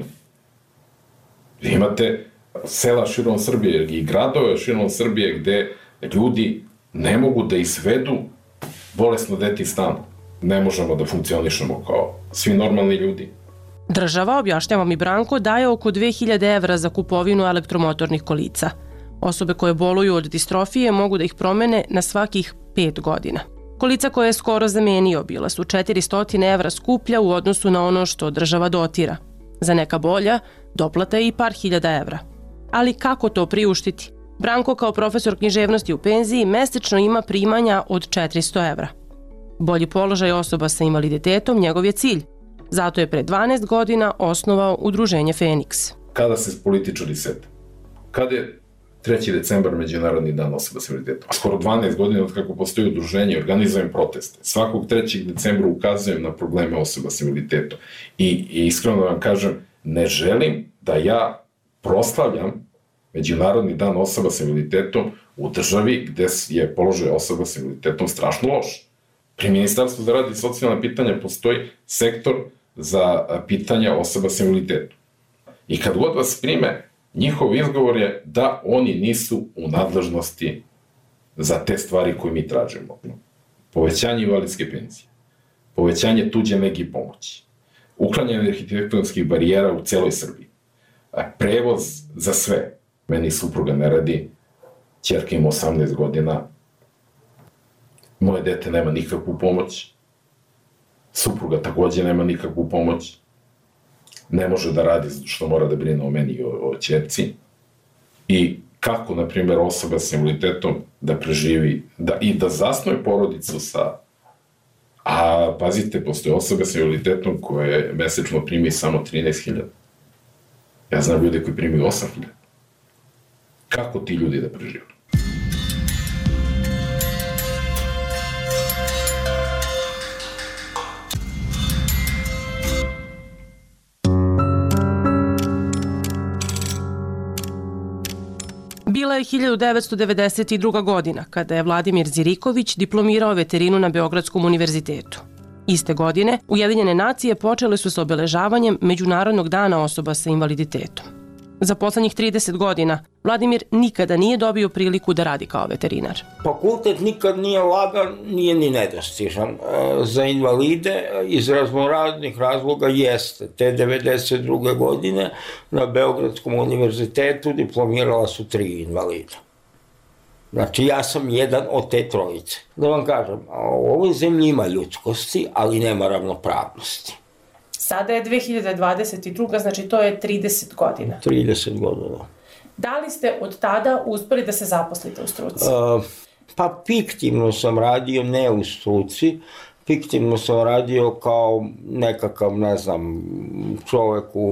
Vi imate sela širom Srbije i gradove širom Srbije gde ljudi ne mogu da izvedu bolesno dete iz stana. Ne možemo da funkcionišemo kao svi normalni ljudi. Država, objašnjava mi Branko, daje oko dve hiljade evra za kupovinu elektromotornih kolica. Osobe koje boluju od distrofije mogu da ih promene na svakih pet godina. Kolica koje je skoro zamenio bila su četiristo evra skuplja u odnosu na ono što država dotira. Za neka bolja, doplata je i par hiljada evra. Ali kako to priuštiti? Branko, kao profesor književnosti u penziji, mesečno ima primanja od četiristo evra. Bolji položaj osoba sa invaliditetom njegov je cilj. Zato je pre dvanaest godina osnovao udruženje Feniks. Kada se političari sete? Kada je treći decembar Međunarodni dan osoba s invaliditetom. Skoro dvanaest godina od kako postoji udruženje i organizujem proteste. Svakog trećeg decembra ukazujem na probleme osoba s invaliditetom. I, i iskreno vam kažem, ne želim da ja proslavljam Međunarodni dan osoba s invaliditetom u državi gde je položaj osoba s invaliditetom strašno loš. Pri Ministarstvu za rad i socijalna pitanja postoji sektor za pitanja osoba s invaliditetom. I kad god vas prime, njihov izgovor je da oni nisu u nadležnosti za te stvari koje mi tražimo. Povećanje invalidske penzije, povećanje tuđe nege i pomoći, uklanjanje arhitektonskih barijera u celoj Srbiji, prevoz za sve. Meni supruga ne radi, ćerka ima osamnaest godina, moje dete nema nikakvu pomoć, supruga takođe nema nikakvu pomoć, ne može da radi zato što mora da brine o meni i o, o ćerci. I kako, na primjer, osoba s invaliditetom da preživi da, i da zasnuje porodicu sa... A, pazite, postoje osobe s invaliditetom koje mesečno primi samo trinaest hiljada. Ja znam ljude koji primaju osam hiljada. Kako ti ljudi da prežive? Bila je hiljadu devetsto devedeset druga. godina kada je Vladimir Ziriković diplomirao veterinu na Beogradskom univerzitetu. Iste godine Ujedinjene nacije počele su sa obeležavanjem Međunarodnog dana osoba sa invaliditetom. Za poslednjih trideset godina Vladimir nikada nije dobio priliku da radi kao veterinar. Fakultet nikad nije lagan, nije ni nedostižan. Za invalide iz raznoraznih razloga jeste. Te devedeset druge. godine na Beogradskom univerzitetu diplomirala su tri invalida. Znači ja sam jedan od te trojice. Da vam kažem, u ovoj zemlji ima ljudskosti, ali nema ravnopravnosti. Sada je dve hiljade dvadeset druga. znači to je trideset godina. trideset godina. Da li ste od tada uspeli da se zaposlite u struci? Uh, pa fiktivno sam radio, ne u struci. Fiktivno sam radio kao nekakav, ne znam, čovek u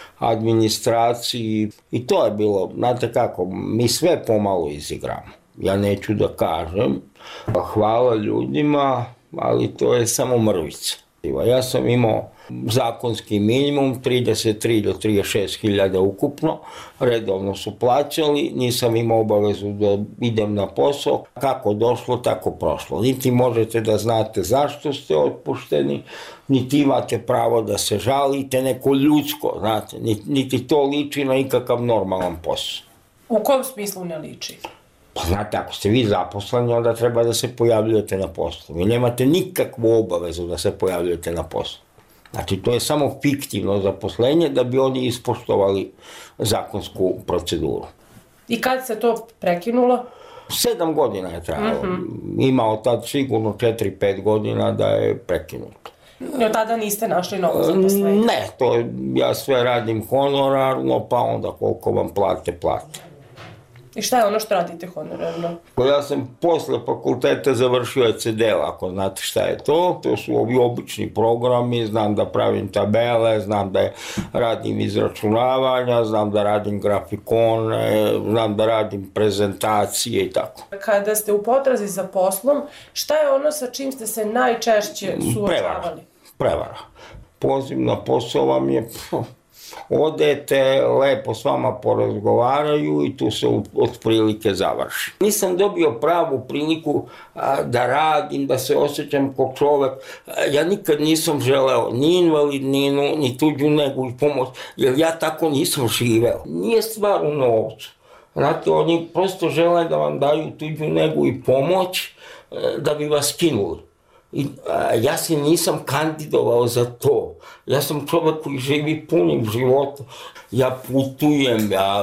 administraciji. I to je bilo, znate kako, mi sve pomalo izigramo. Ja neću da kažem. Hvala ljudima, ali to je samo mrvica. Ja sam imao zakonski minimum, trideset tri do trideset šest hiljada ukupno, redovno su plaćali, nisam imao obavezu da idem na posao, kako došlo, tako prošlo. Niti možete da znate zašto ste otpušteni, niti imate pravo da se žalite, neko ljudsko, znate, niti to liči na ikakav normalan posao. U kom smislu ne liči? Pa znate, ako ste vi zaposleni, onda treba da se pojavljujete na poslu. Vi nemate nikakvu obavezu da se pojavljujete na poslu. Znači, to je samo fiktivno zaposlenje da bi oni ispoštovali zakonsku proceduru. I kad se to prekinulo? Sedam godina je trajalo. Mm-hmm. Imao tad sigurno četiri pet godina da je prekinuto. I od tada niste našli novo zaposlenje? Ne, to ja sve radim honorarno, pa onda koliko vam plate, plate. I šta je ono što radite honorarno? Ja sam posle fakulteta završio E C D, ako znate šta je to. To su ovi obični programi, znam da pravim tabele, znam da radim izračunavanja, znam da radim grafikone, znam da radim prezentacije i tako. Kada ste u potrazi za poslom, šta je ono sa čim ste se najčešće suočavali? Prevara. Prevara. Poziv na posao vam je... Odete, lepo s vama porazgovaraju i tu se otprilike završi. Nisam dobio pravu priliku a, da radim, da se osjećam kao čovek. A, ja nikad nisam želeo ni invalidninu, ni tuđu negu i pomoć, jer ja tako nisam živeo. Nije stvar u novcu. Znate, oni prosto žele da vam daju tuđu negu i pomoć a, da bi vas skinuli. I, a, ja se nisam kandidovao za to. Ja sam čovjek koji živi punim životom. Ja putujem, ja,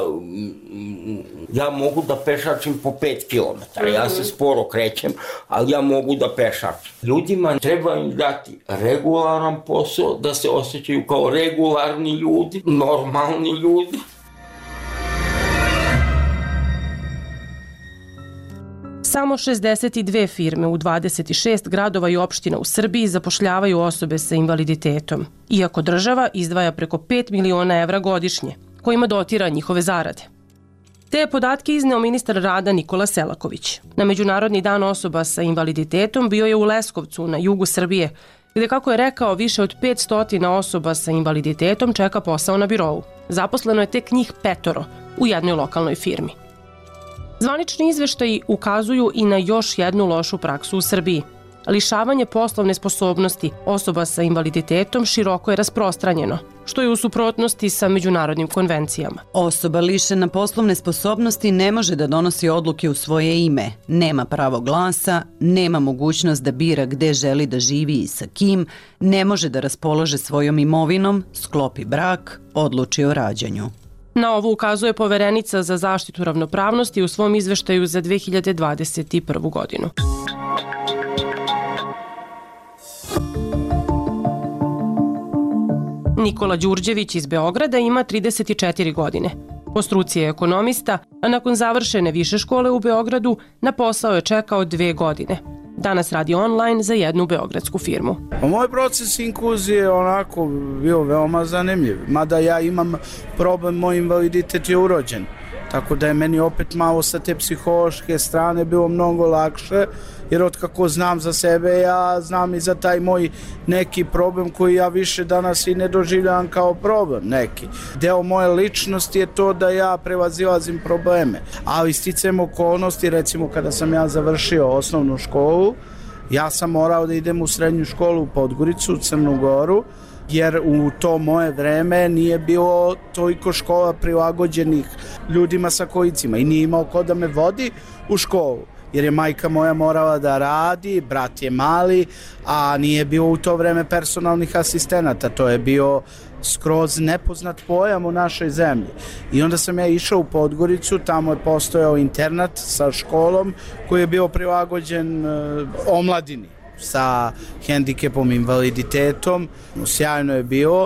ja mogu da pešačim po pet kilometara. Ja se sporo krećem, ali ja mogu da pešačim. Ljudima treba im dati regularan posao, da se osjećaju kao regularni ljudi, normalni ljudi. Samo šezdeset dve firme u dvadeset šest gradova i opština u Srbiji zapošljavaju osobe sa invaliditetom, iako država izdvaja preko pet miliona evra godišnje, kojima dotira njihove zarade. Te je podatke izneo ministar rada Nikola Selaković. Na Međunarodni dan osoba sa invaliditetom bio je u Leskovcu na jugu Srbije, gde, kako je rekao, više od petsto osoba sa invaliditetom čeka posao na birovu. Zaposleno je tek njih petoro u jednoj lokalnoj firmi. Zvanični izveštaji ukazuju i na još jednu lošu praksu u Srbiji. Lišavanje poslovne sposobnosti osoba sa invaliditetom široko je rasprostranjeno, što je u suprotnosti sa međunarodnim konvencijama. Osoba lišena poslovne sposobnosti ne može da donosi odluke u svoje ime, nema pravo glasa, nema mogućnost da bira gde želi da živi i sa kim, ne može da raspolaže svojom imovinom, sklopi brak, odluči o rađanju. Na ovo ukazuje Poverenica za zaštitu ravnopravnosti u svom izveštaju za dve hiljade dvadeset prvu godinu. Nikola Đurđević iz Beograda ima trideset četiri godine. Po struci je ekonomista, a nakon završene više škole u Beogradu na posao je čekao dve godine. Danas radi online za jednu beogradsku firmu. Moj proces inkluzije je onako bio veoma zanimljiv, mada ja imam problem, moj invaliditet je urođen. Tako da je meni opet malo sa te psihološke strane bilo mnogo lakše, jer otkako znam za sebe, ja znam i za taj moj neki problem koji ja više danas i ne doživljavam kao problem neki. Deo moje ličnosti je to da ja prevazilazim probleme, ali sticajem okolnosti, recimo kada sam ja završio osnovnu školu, ja sam morao da idem u srednju školu u Podgoricu, u Crnu Goru, jer u to moje vreme nije bilo toliko škola prilagođenih ljudima sa kolicima i nije imao ko da me vodi u školu, jer je majka moja morala da radi, brat je mali, a nije bilo u to vreme personalnih asistenata, to je bio skroz nepoznat pojam u našoj zemlji. I onda sam ja išao u Podgoricu, tamo je postojao internat sa školom koji je bio prilagođen uh, omladini sa hendikepom, invaliditetom. Sjajno je bilo,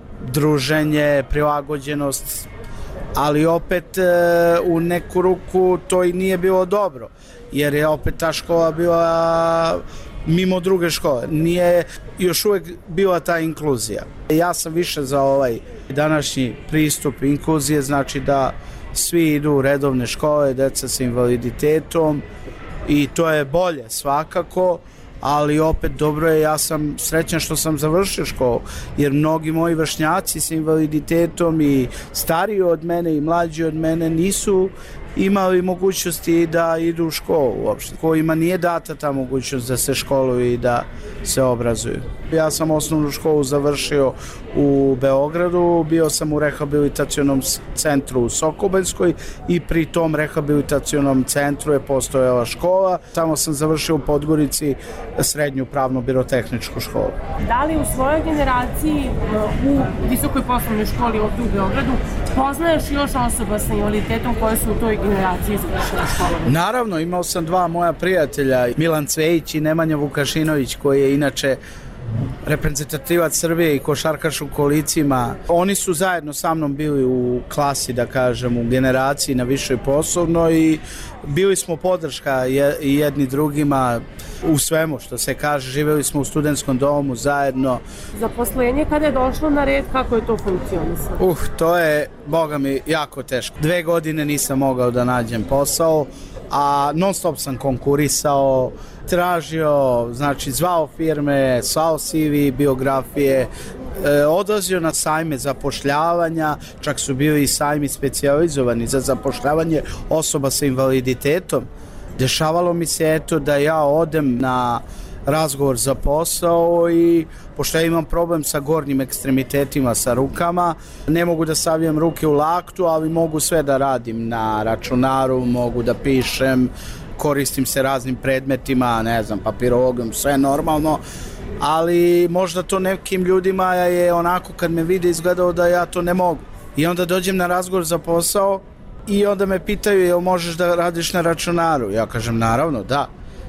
druženje, prilagođenost, ali opet e, u neku ruku to i nije bilo dobro, jer je opet ta škola bila mimo druge škole. Nije još uvijek bila ta inkluzija. Ja sam više za ovaj današnji pristup inkluzije, znači da svi idu u redovne škole, deca sa invaliditetom, i to je bolje svakako, ali opet dobro je, ja sam srećan što sam završio školu, jer mnogi moji vršnjaci sa invaliditetom i stariji od mene i mlađi od mene nisu imali mogućnosti da idu u školu uopšte, kojima nije data ta mogućnost da se školuju i da se obrazuju. Ja sam osnovnu školu završio u Beogradu, bio sam u rehabilitacionom centru u Sokobanjskoj i pri tom rehabilitacionom centru je postojala škola. Tamo sam završio u Podgorici srednju pravno-birotehničku školu. Da li u svojoj generaciji u visokoj poslovnoj školi ovdje u Beogradu poznaješ još osoba sa invaliditetom koje su u toj generaciji završile školu? Naravno, imao sam dva moja prijatelja, Milan Cvejić i Nemanja Vukašinović, koji je inače reprezentativac Srbije i košarkaš u kolicima. Oni su zajedno sa mnom bili u klasi, da kažem, u generaciji na višoj poslovnoj i bili smo podrška jedni drugima u svemu što se kaže. Živjeli smo u studentskom domu zajedno. Zaposlenje kada je došlo na red, kako je to funkcionisalo? Uh, to je, boga mi, jako teško. Dve godine nisam mogao da nađem posao, a non stop sam konkurisao, tražio, znači zvao firme, slao C V, biografije, e, odlazio na sajme zapošljavanja, čak su bili i sajmi specijalizovani za zapošljavanje osoba sa invaliditetom. Dešavalo mi se eto da ja odem na razgovor za posao i pošto ja imam problem sa gornjim ekstremitetima, sa rukama, ne mogu da stavljam ruke u laktu, ali mogu sve da radim na računaru, mogu da pišem, koristim se raznim predmetima, ne znam, papirologom, sve normalno, ali možda to nekim ljudima je onako kad me vide izgledao da ja to ne mogu. I onda dođem na razgovor za posao i onda me pitaju jel možeš da radiš na računaru? Ja kažem naravno, da.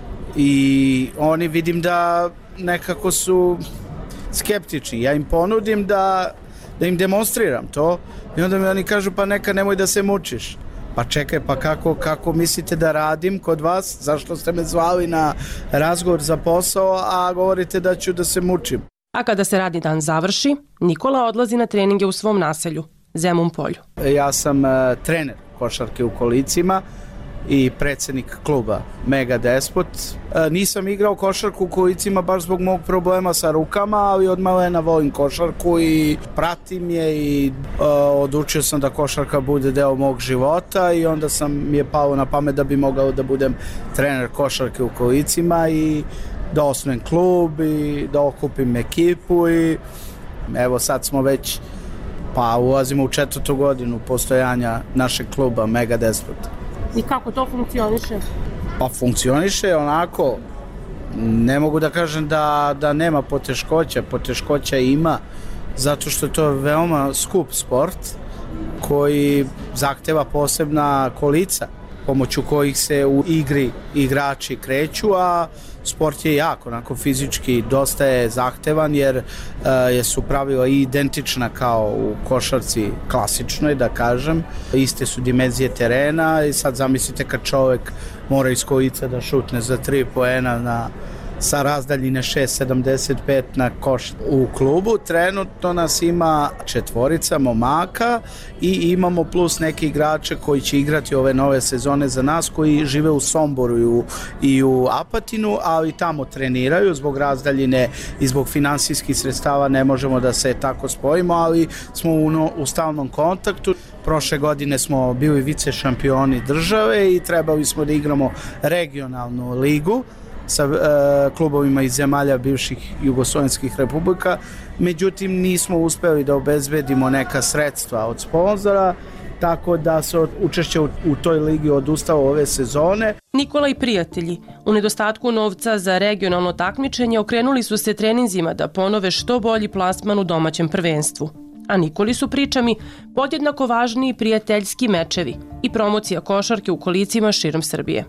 I oni vidim da nekako su skeptični. Ja im ponudim da, da im demonstriram to i onda mi oni kažu pa neka nemoj da se mučiš. Pa čekaj, pa kako, kako mislite da radim kod vas? Zašto ste me zvali na razgovor za posao, a govorite da ću da se mučim? A kada se radni dan završi, Nikola odlazi na treninge u svom naselju, Zemun Polju. Ja sam uh, trener košarke u kolicima i predsjednik kluba Mega Despot. E, nisam igrao košarku u kolicima baš zbog mog problema sa rukama, ali od malena volim košarku i pratim je i e, odlučio sam da košarka bude deo mog života i onda sam mi je palo na pamet da bi mogao da budem trener košarke u kolicima i da osnujem klub i da okupim ekipu i evo sad smo već pa ulazimo u četvrtu godinu postojanja našeg kluba Mega Despot. I kako to funkcioniše? Pa funkcioniše onako, ne mogu da kažem da, da nema poteškoća, poteškoća ima, zato što je to veoma skup sport koji zahteva posebna kolica pomoću kojih se u igri igrači kreću, a sport je jako, onako fizički dosta je zahtevan jer uh, su pravila i identična kao u košarci klasičnoj, da kažem. Iste su dimenzije terena i sad zamislite kad čovjek mora iz kolica da šutne za tri poena na sa razdaljine šest sedamdeset pet na koš. U klubu trenutno nas ima četvorica momaka i imamo plus neke igrače koji će igrati ove nove sezone za nas, koji žive u Somboru i u, i u Apatinu, ali tamo treniraju zbog razdaljine i zbog finansijskih sredstava ne možemo da se tako spojimo, ali smo u, u stalnom kontaktu. Prošle godine smo bili vice šampioni države i trebali smo da igramo regionalnu ligu sa e, klubovima iz zemalja bivših jugoslovenskih republika, međutim nismo uspeli da obezbedimo neka sredstva od sponzora, tako da se učešće u, u toj ligi odustalo ove sezone. Nikola i prijatelji, u nedostatku novca za regionalno takmičenje, okrenuli su se treninzima da ponove što bolji plasman u domaćem prvenstvu. A Nikoli su, pričami, podjednako važni i prijateljski mečevi i promocija košarke u kolicima širom Srbije.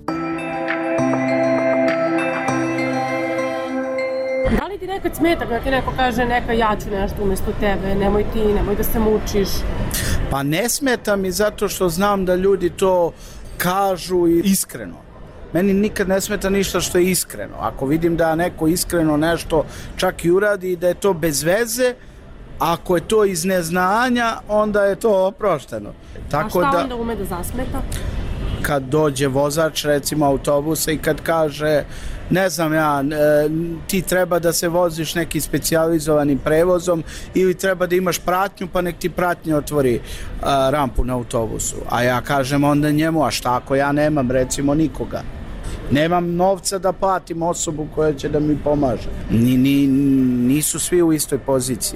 Da li ti nekad smeta kada ti neko kaže neka ja ću nešto umjesto tebe, nemoj ti, nemoj da se mučiš? Pa ne smeta mi zato što znam da ljudi to kažu iskreno. Meni nikad ne smeta ništa što je iskreno. Ako vidim da neko iskreno nešto čak i uradi i da je to bez veze, ako je to iz neznanja, onda je to oprošteno. Tako A šta da, onda ume da zasmeta? Kad dođe vozač, recimo autobusa, i kad kaže, ne znam ja, ti treba da se voziš nekim specijalizovanim prevozom ili treba da imaš pratnju, pa nek ti pratnja otvori a, rampu na autobusu. A ja kažem onda njemu, a šta ako ja nemam, recimo, nikoga? Nemam novca da platim osobu koja će da mi pomaže. Ni, ni, nisu svi u istoj poziciji.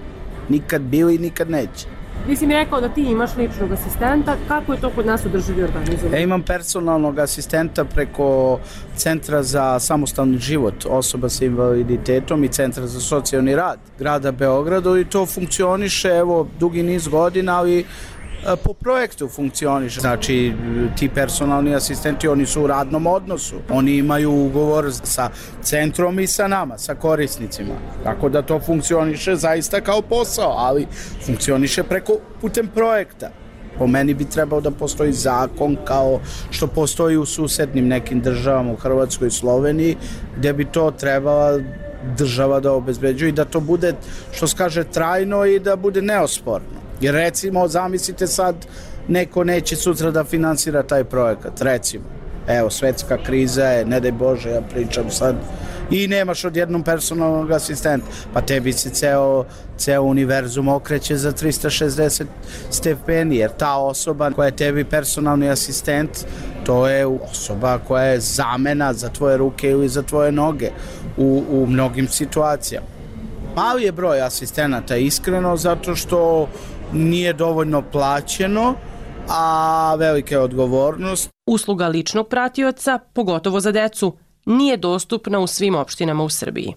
Nikad bili i nikad neće. Ti si mi rekao da ti imaš ličnog asistenta, kako je to kod nas održivi organizam? Ja imam personalnog asistenta preko Centra za samostalni život osoba sa invaliditetom i Centra za socijalni rad grada Beograda i to funkcioniše evo dugi niz godina, ali po projektu funkcioniše. Znači, ti personalni asistenti, oni su u radnom odnosu. Oni imaju ugovor sa centrom i sa nama, sa korisnicima. Tako da to funkcioniše zaista kao posao, ali funkcioniše preko putem projekta. Po meni bi trebao da postoji zakon kao što postoji u susednim nekim državama, u Hrvatskoj i Sloveniji, gdje bi to trebala država da obezbeđuje i da to bude, što se kaže, trajno i da bude neosporno. Jer recimo, zamislite sad, neko neće sutra da finansira taj projekat, recimo. Evo, svetska kriza je, ne daj Bože, ja pričam sad, i nemaš odjednom personalnog asistenta, pa tebi se ceo, ceo univerzum okreće za trista šezdeset stepeni, jer ta osoba koja je tebi personalni asistent, to je osoba koja je zamena za tvoje ruke ili za tvoje noge u, u mnogim situacijama. Mali je broj asistenata, iskreno, zato što nije dovoljno plaćeno, a velika je odgovornost. Usluga ličnog pratioca, pogotovo za decu, nije dostupna u svim opštinama u Srbiji.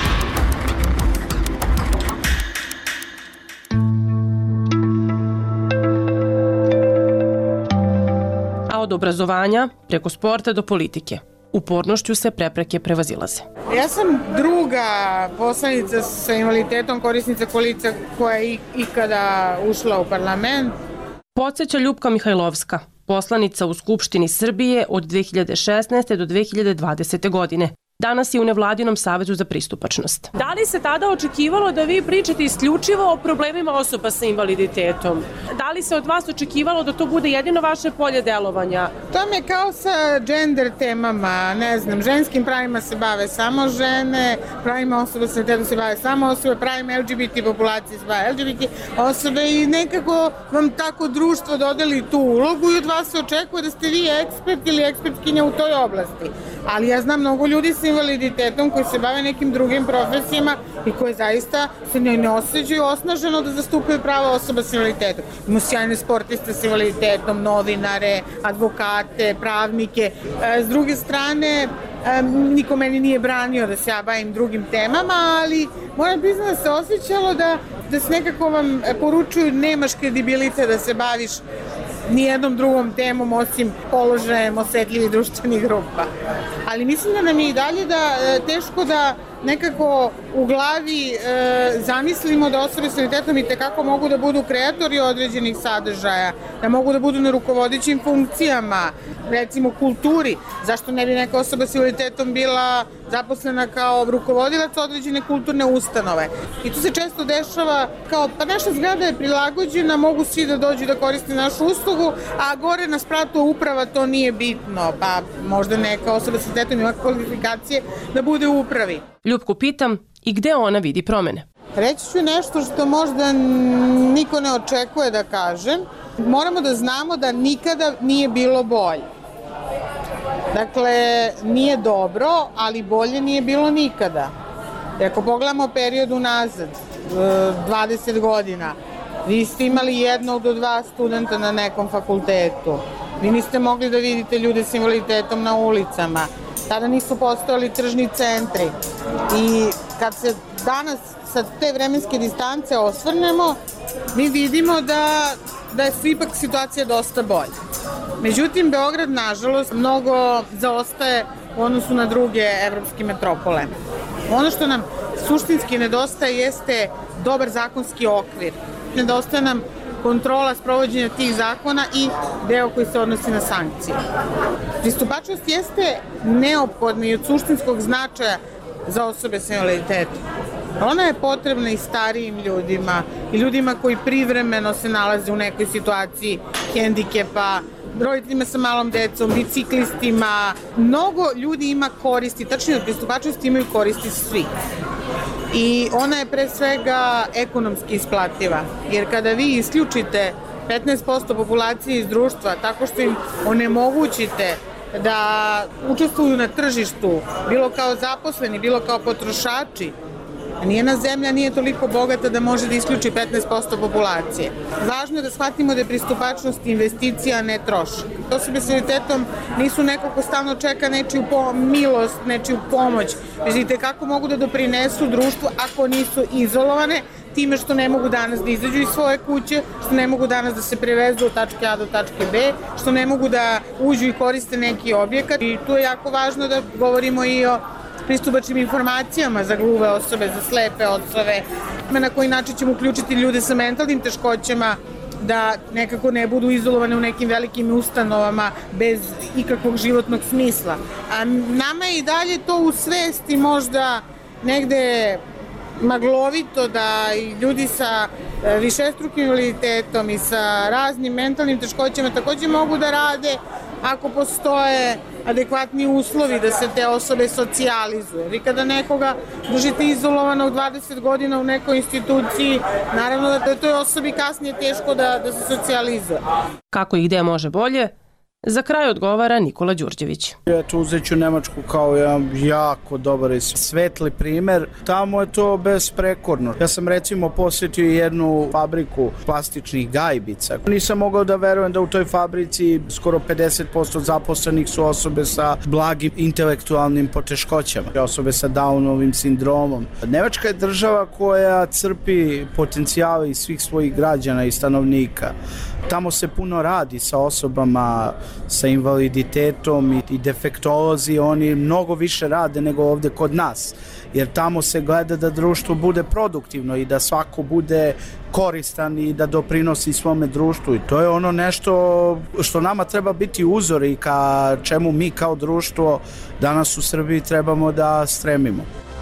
A od obrazovanja, preko sporta do politike, upornošću se prepreke prevazilaze. Ja sam druga poslanica sa invaliditetom, korisnica kolica koja je ikada ušla u parlament. Podsjeća Ljupka Mihajlovska, poslanica u Skupštini Srbije od dve hiljade šesnaeste do dve hiljade dvadesete godine. Danas je u Nevladinom savezu za pristupačnost. Da li se tada očekivalo da vi pričate isključivo o problemima osoba sa invaliditetom? Da li se od vas očekivalo da to bude jedino vaše polje delovanja? To mi je kao sa gender temama, ne znam, ženskim pravima se bave samo žene, pravima osoba sa invaliditetom se bave samo osobe, pravima L G B T populacije se bave L G B T osobe i nekako vam tako društvo dodeli tu ulogu i od vas se očekuje da ste vi ekspert ili ekspertkinja u toj oblasti. Ali ja znam mnogo ljudi sa invaliditetom koji se bave nekim drugim profesijama i koji zaista se ne, ne osjećaju osnaženo da zastupaju prava osoba sa invaliditetom. Imamo sjajne sportiste sa invaliditetom, novinare, advokate, pravnike. E, s druge strane, e, niko meni nije branio da se ja bavim drugim temama, ali moram priznati da se osjećalo da, da se nekako vam poručuju nemaš kredibilitet da se baviš nijednom drugom temom osim položajem osetljivih društvenih grupa. Ali mislim da nam je i dalje da, teško da nekako u glavi e, zamislimo da osobe s invaliditetom i tekako mogu da budu kreatori određenih sadržaja, da mogu da budu na rukovodećim funkcijama, recimo kulturi. Zašto ne bi neka osoba s invaliditetom bila zaposlena kao rukovodilac određene kulturne ustanove? I tu se često dešava kao, pa naša zgrada je prilagođena, mogu svi da dođu da koriste našu uslugu, a gore na spratu uprava to nije bitno, pa možda neka osoba s invaliditetom ima kvalifikacije da bude u upravi. Ljupku pitam i gde ona vidi promene. Reći ću nešto što možda niko ne očekuje da kažem. Moramo da znamo da nikada nije bilo bolje. Dakle, nije dobro, ali bolje nije bilo nikada. I ako pogledamo period unazad, dvadeset godina, vi ste imali jednog do dva studenta na nekom fakultetu. Vi niste mogli da vidite ljude s invaliditetom na ulicama. Tada nisu postojali tržni centri. I kad se danas sa te vremenske distance osvrnemo, mi vidimo da, da je ipak situacija dosta bolja. Međutim, Beograd, nažalost, mnogo zaostaje u odnosu na druge evropske metropole. Ono što nam suštinski nedostaje jeste dobar zakonski okvir. Nedostaje nam kontrola sprovođenja tih zakona i deo koji se odnosi na sankcije. Pristupačnost jeste neophodna i od suštinskog značaja za osobe sa invaliditetom. Ona je potrebna i starijim ljudima i ljudima koji privremeno se nalaze u nekoj situaciji hendikepa, roditeljima sa malom decom, biciklistima. Mnogo ljudi ima koristi, tačnije od pristupačnosti imaju koristi svi. I ona je pre svega ekonomski isplativa, jer kada vi isključite petnaest posto populacije iz društva tako što im onemogućite da učestvuju na tržištu, bilo kao zaposleni, bilo kao potrošači, nijena zemlja nije toliko bogata da može da isključi petnaest posto populacije. Važno je da shvatimo da je pristupačnost investicija, a ne trošak. Osobe s invaliditetom nisu neko ko stalno čeka nečiju milost, nečiju pomoć. Vidite kako mogu da doprinesu društvu ako nisu izolovane, time što ne mogu danas da izađu iz svoje kuće, što ne mogu danas da se prevezu od tačke A do tačke B, što ne mogu da uđu i koriste neki objekat. I tu je jako važno da govorimo i o pristupačnim informacijama za gluve osobe, za slepe osobe, na koji način ćemo uključiti ljude sa mentalnim teškoćama da nekako ne budu izolovane u nekim velikim ustanovama bez ikakvog životnog smisla. A nama je i dalje to u svesti možda negde maglovito da i ljudi sa višestrukim invaliditetom i sa raznim mentalnim teškoćama takođe mogu da rade ako postoje adekvatni uslovi da se te osobe socijalizuju. Vi kada nekoga držite izolovanog dvadeset godina u nekoj instituciji, naravno da je toj osobi kasnije teško da, da se socijalizuje. Kako i gde može bolje? Za kraj odgovara Nikola Đurđević. Ja ću uzet ću Nemačku kao jedan jako dobar i svetli primer. Tamo je to besprekorno. Ja sam recimo posjetio jednu fabriku plastičnih gajbica. Nisam mogao da verujem da u toj fabrici skoro pedeset posto zaposlenih su osobe sa blagim intelektualnim poteškoćama, osobe sa Downovim sindromom. Nemačka je država koja crpi potencijale iz svih svojih građana i stanovnika. Tamo se puno radi sa osobama sa invaliditetom i, i defektolozi, oni mnogo više rade nego ovde kod nas. Jer tamo se gleda da društvo bude produktivno i da svako bude koristan i da doprinosi svome društvu. I to je ono nešto što nama treba biti uzor i ka čemu mi kao društvo danas u Srbiji trebamo da stremimo.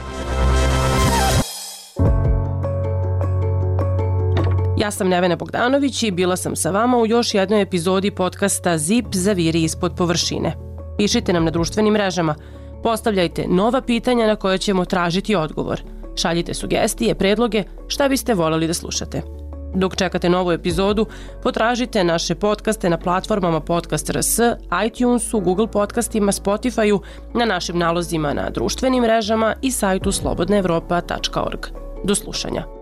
Ja sam Nevena Bogdanović i bila sam sa vama u još jednoj epizodi podcasta Zip zaviri ispod površine. Pišite nam na društvenim mrežama, postavljajte nova pitanja na koje ćemo tražiti odgovor. Šaljite sugestije, predloge, šta biste voljeli da slušate. Dok čekate novu epizodu, potražite naše podcaste na platformama Podcast R S, iTunesu, Google podcastima, Spotifyu, na našim nalozima na društvenim mrežama i sajtu slobodna evropa tačka org. Do slušanja.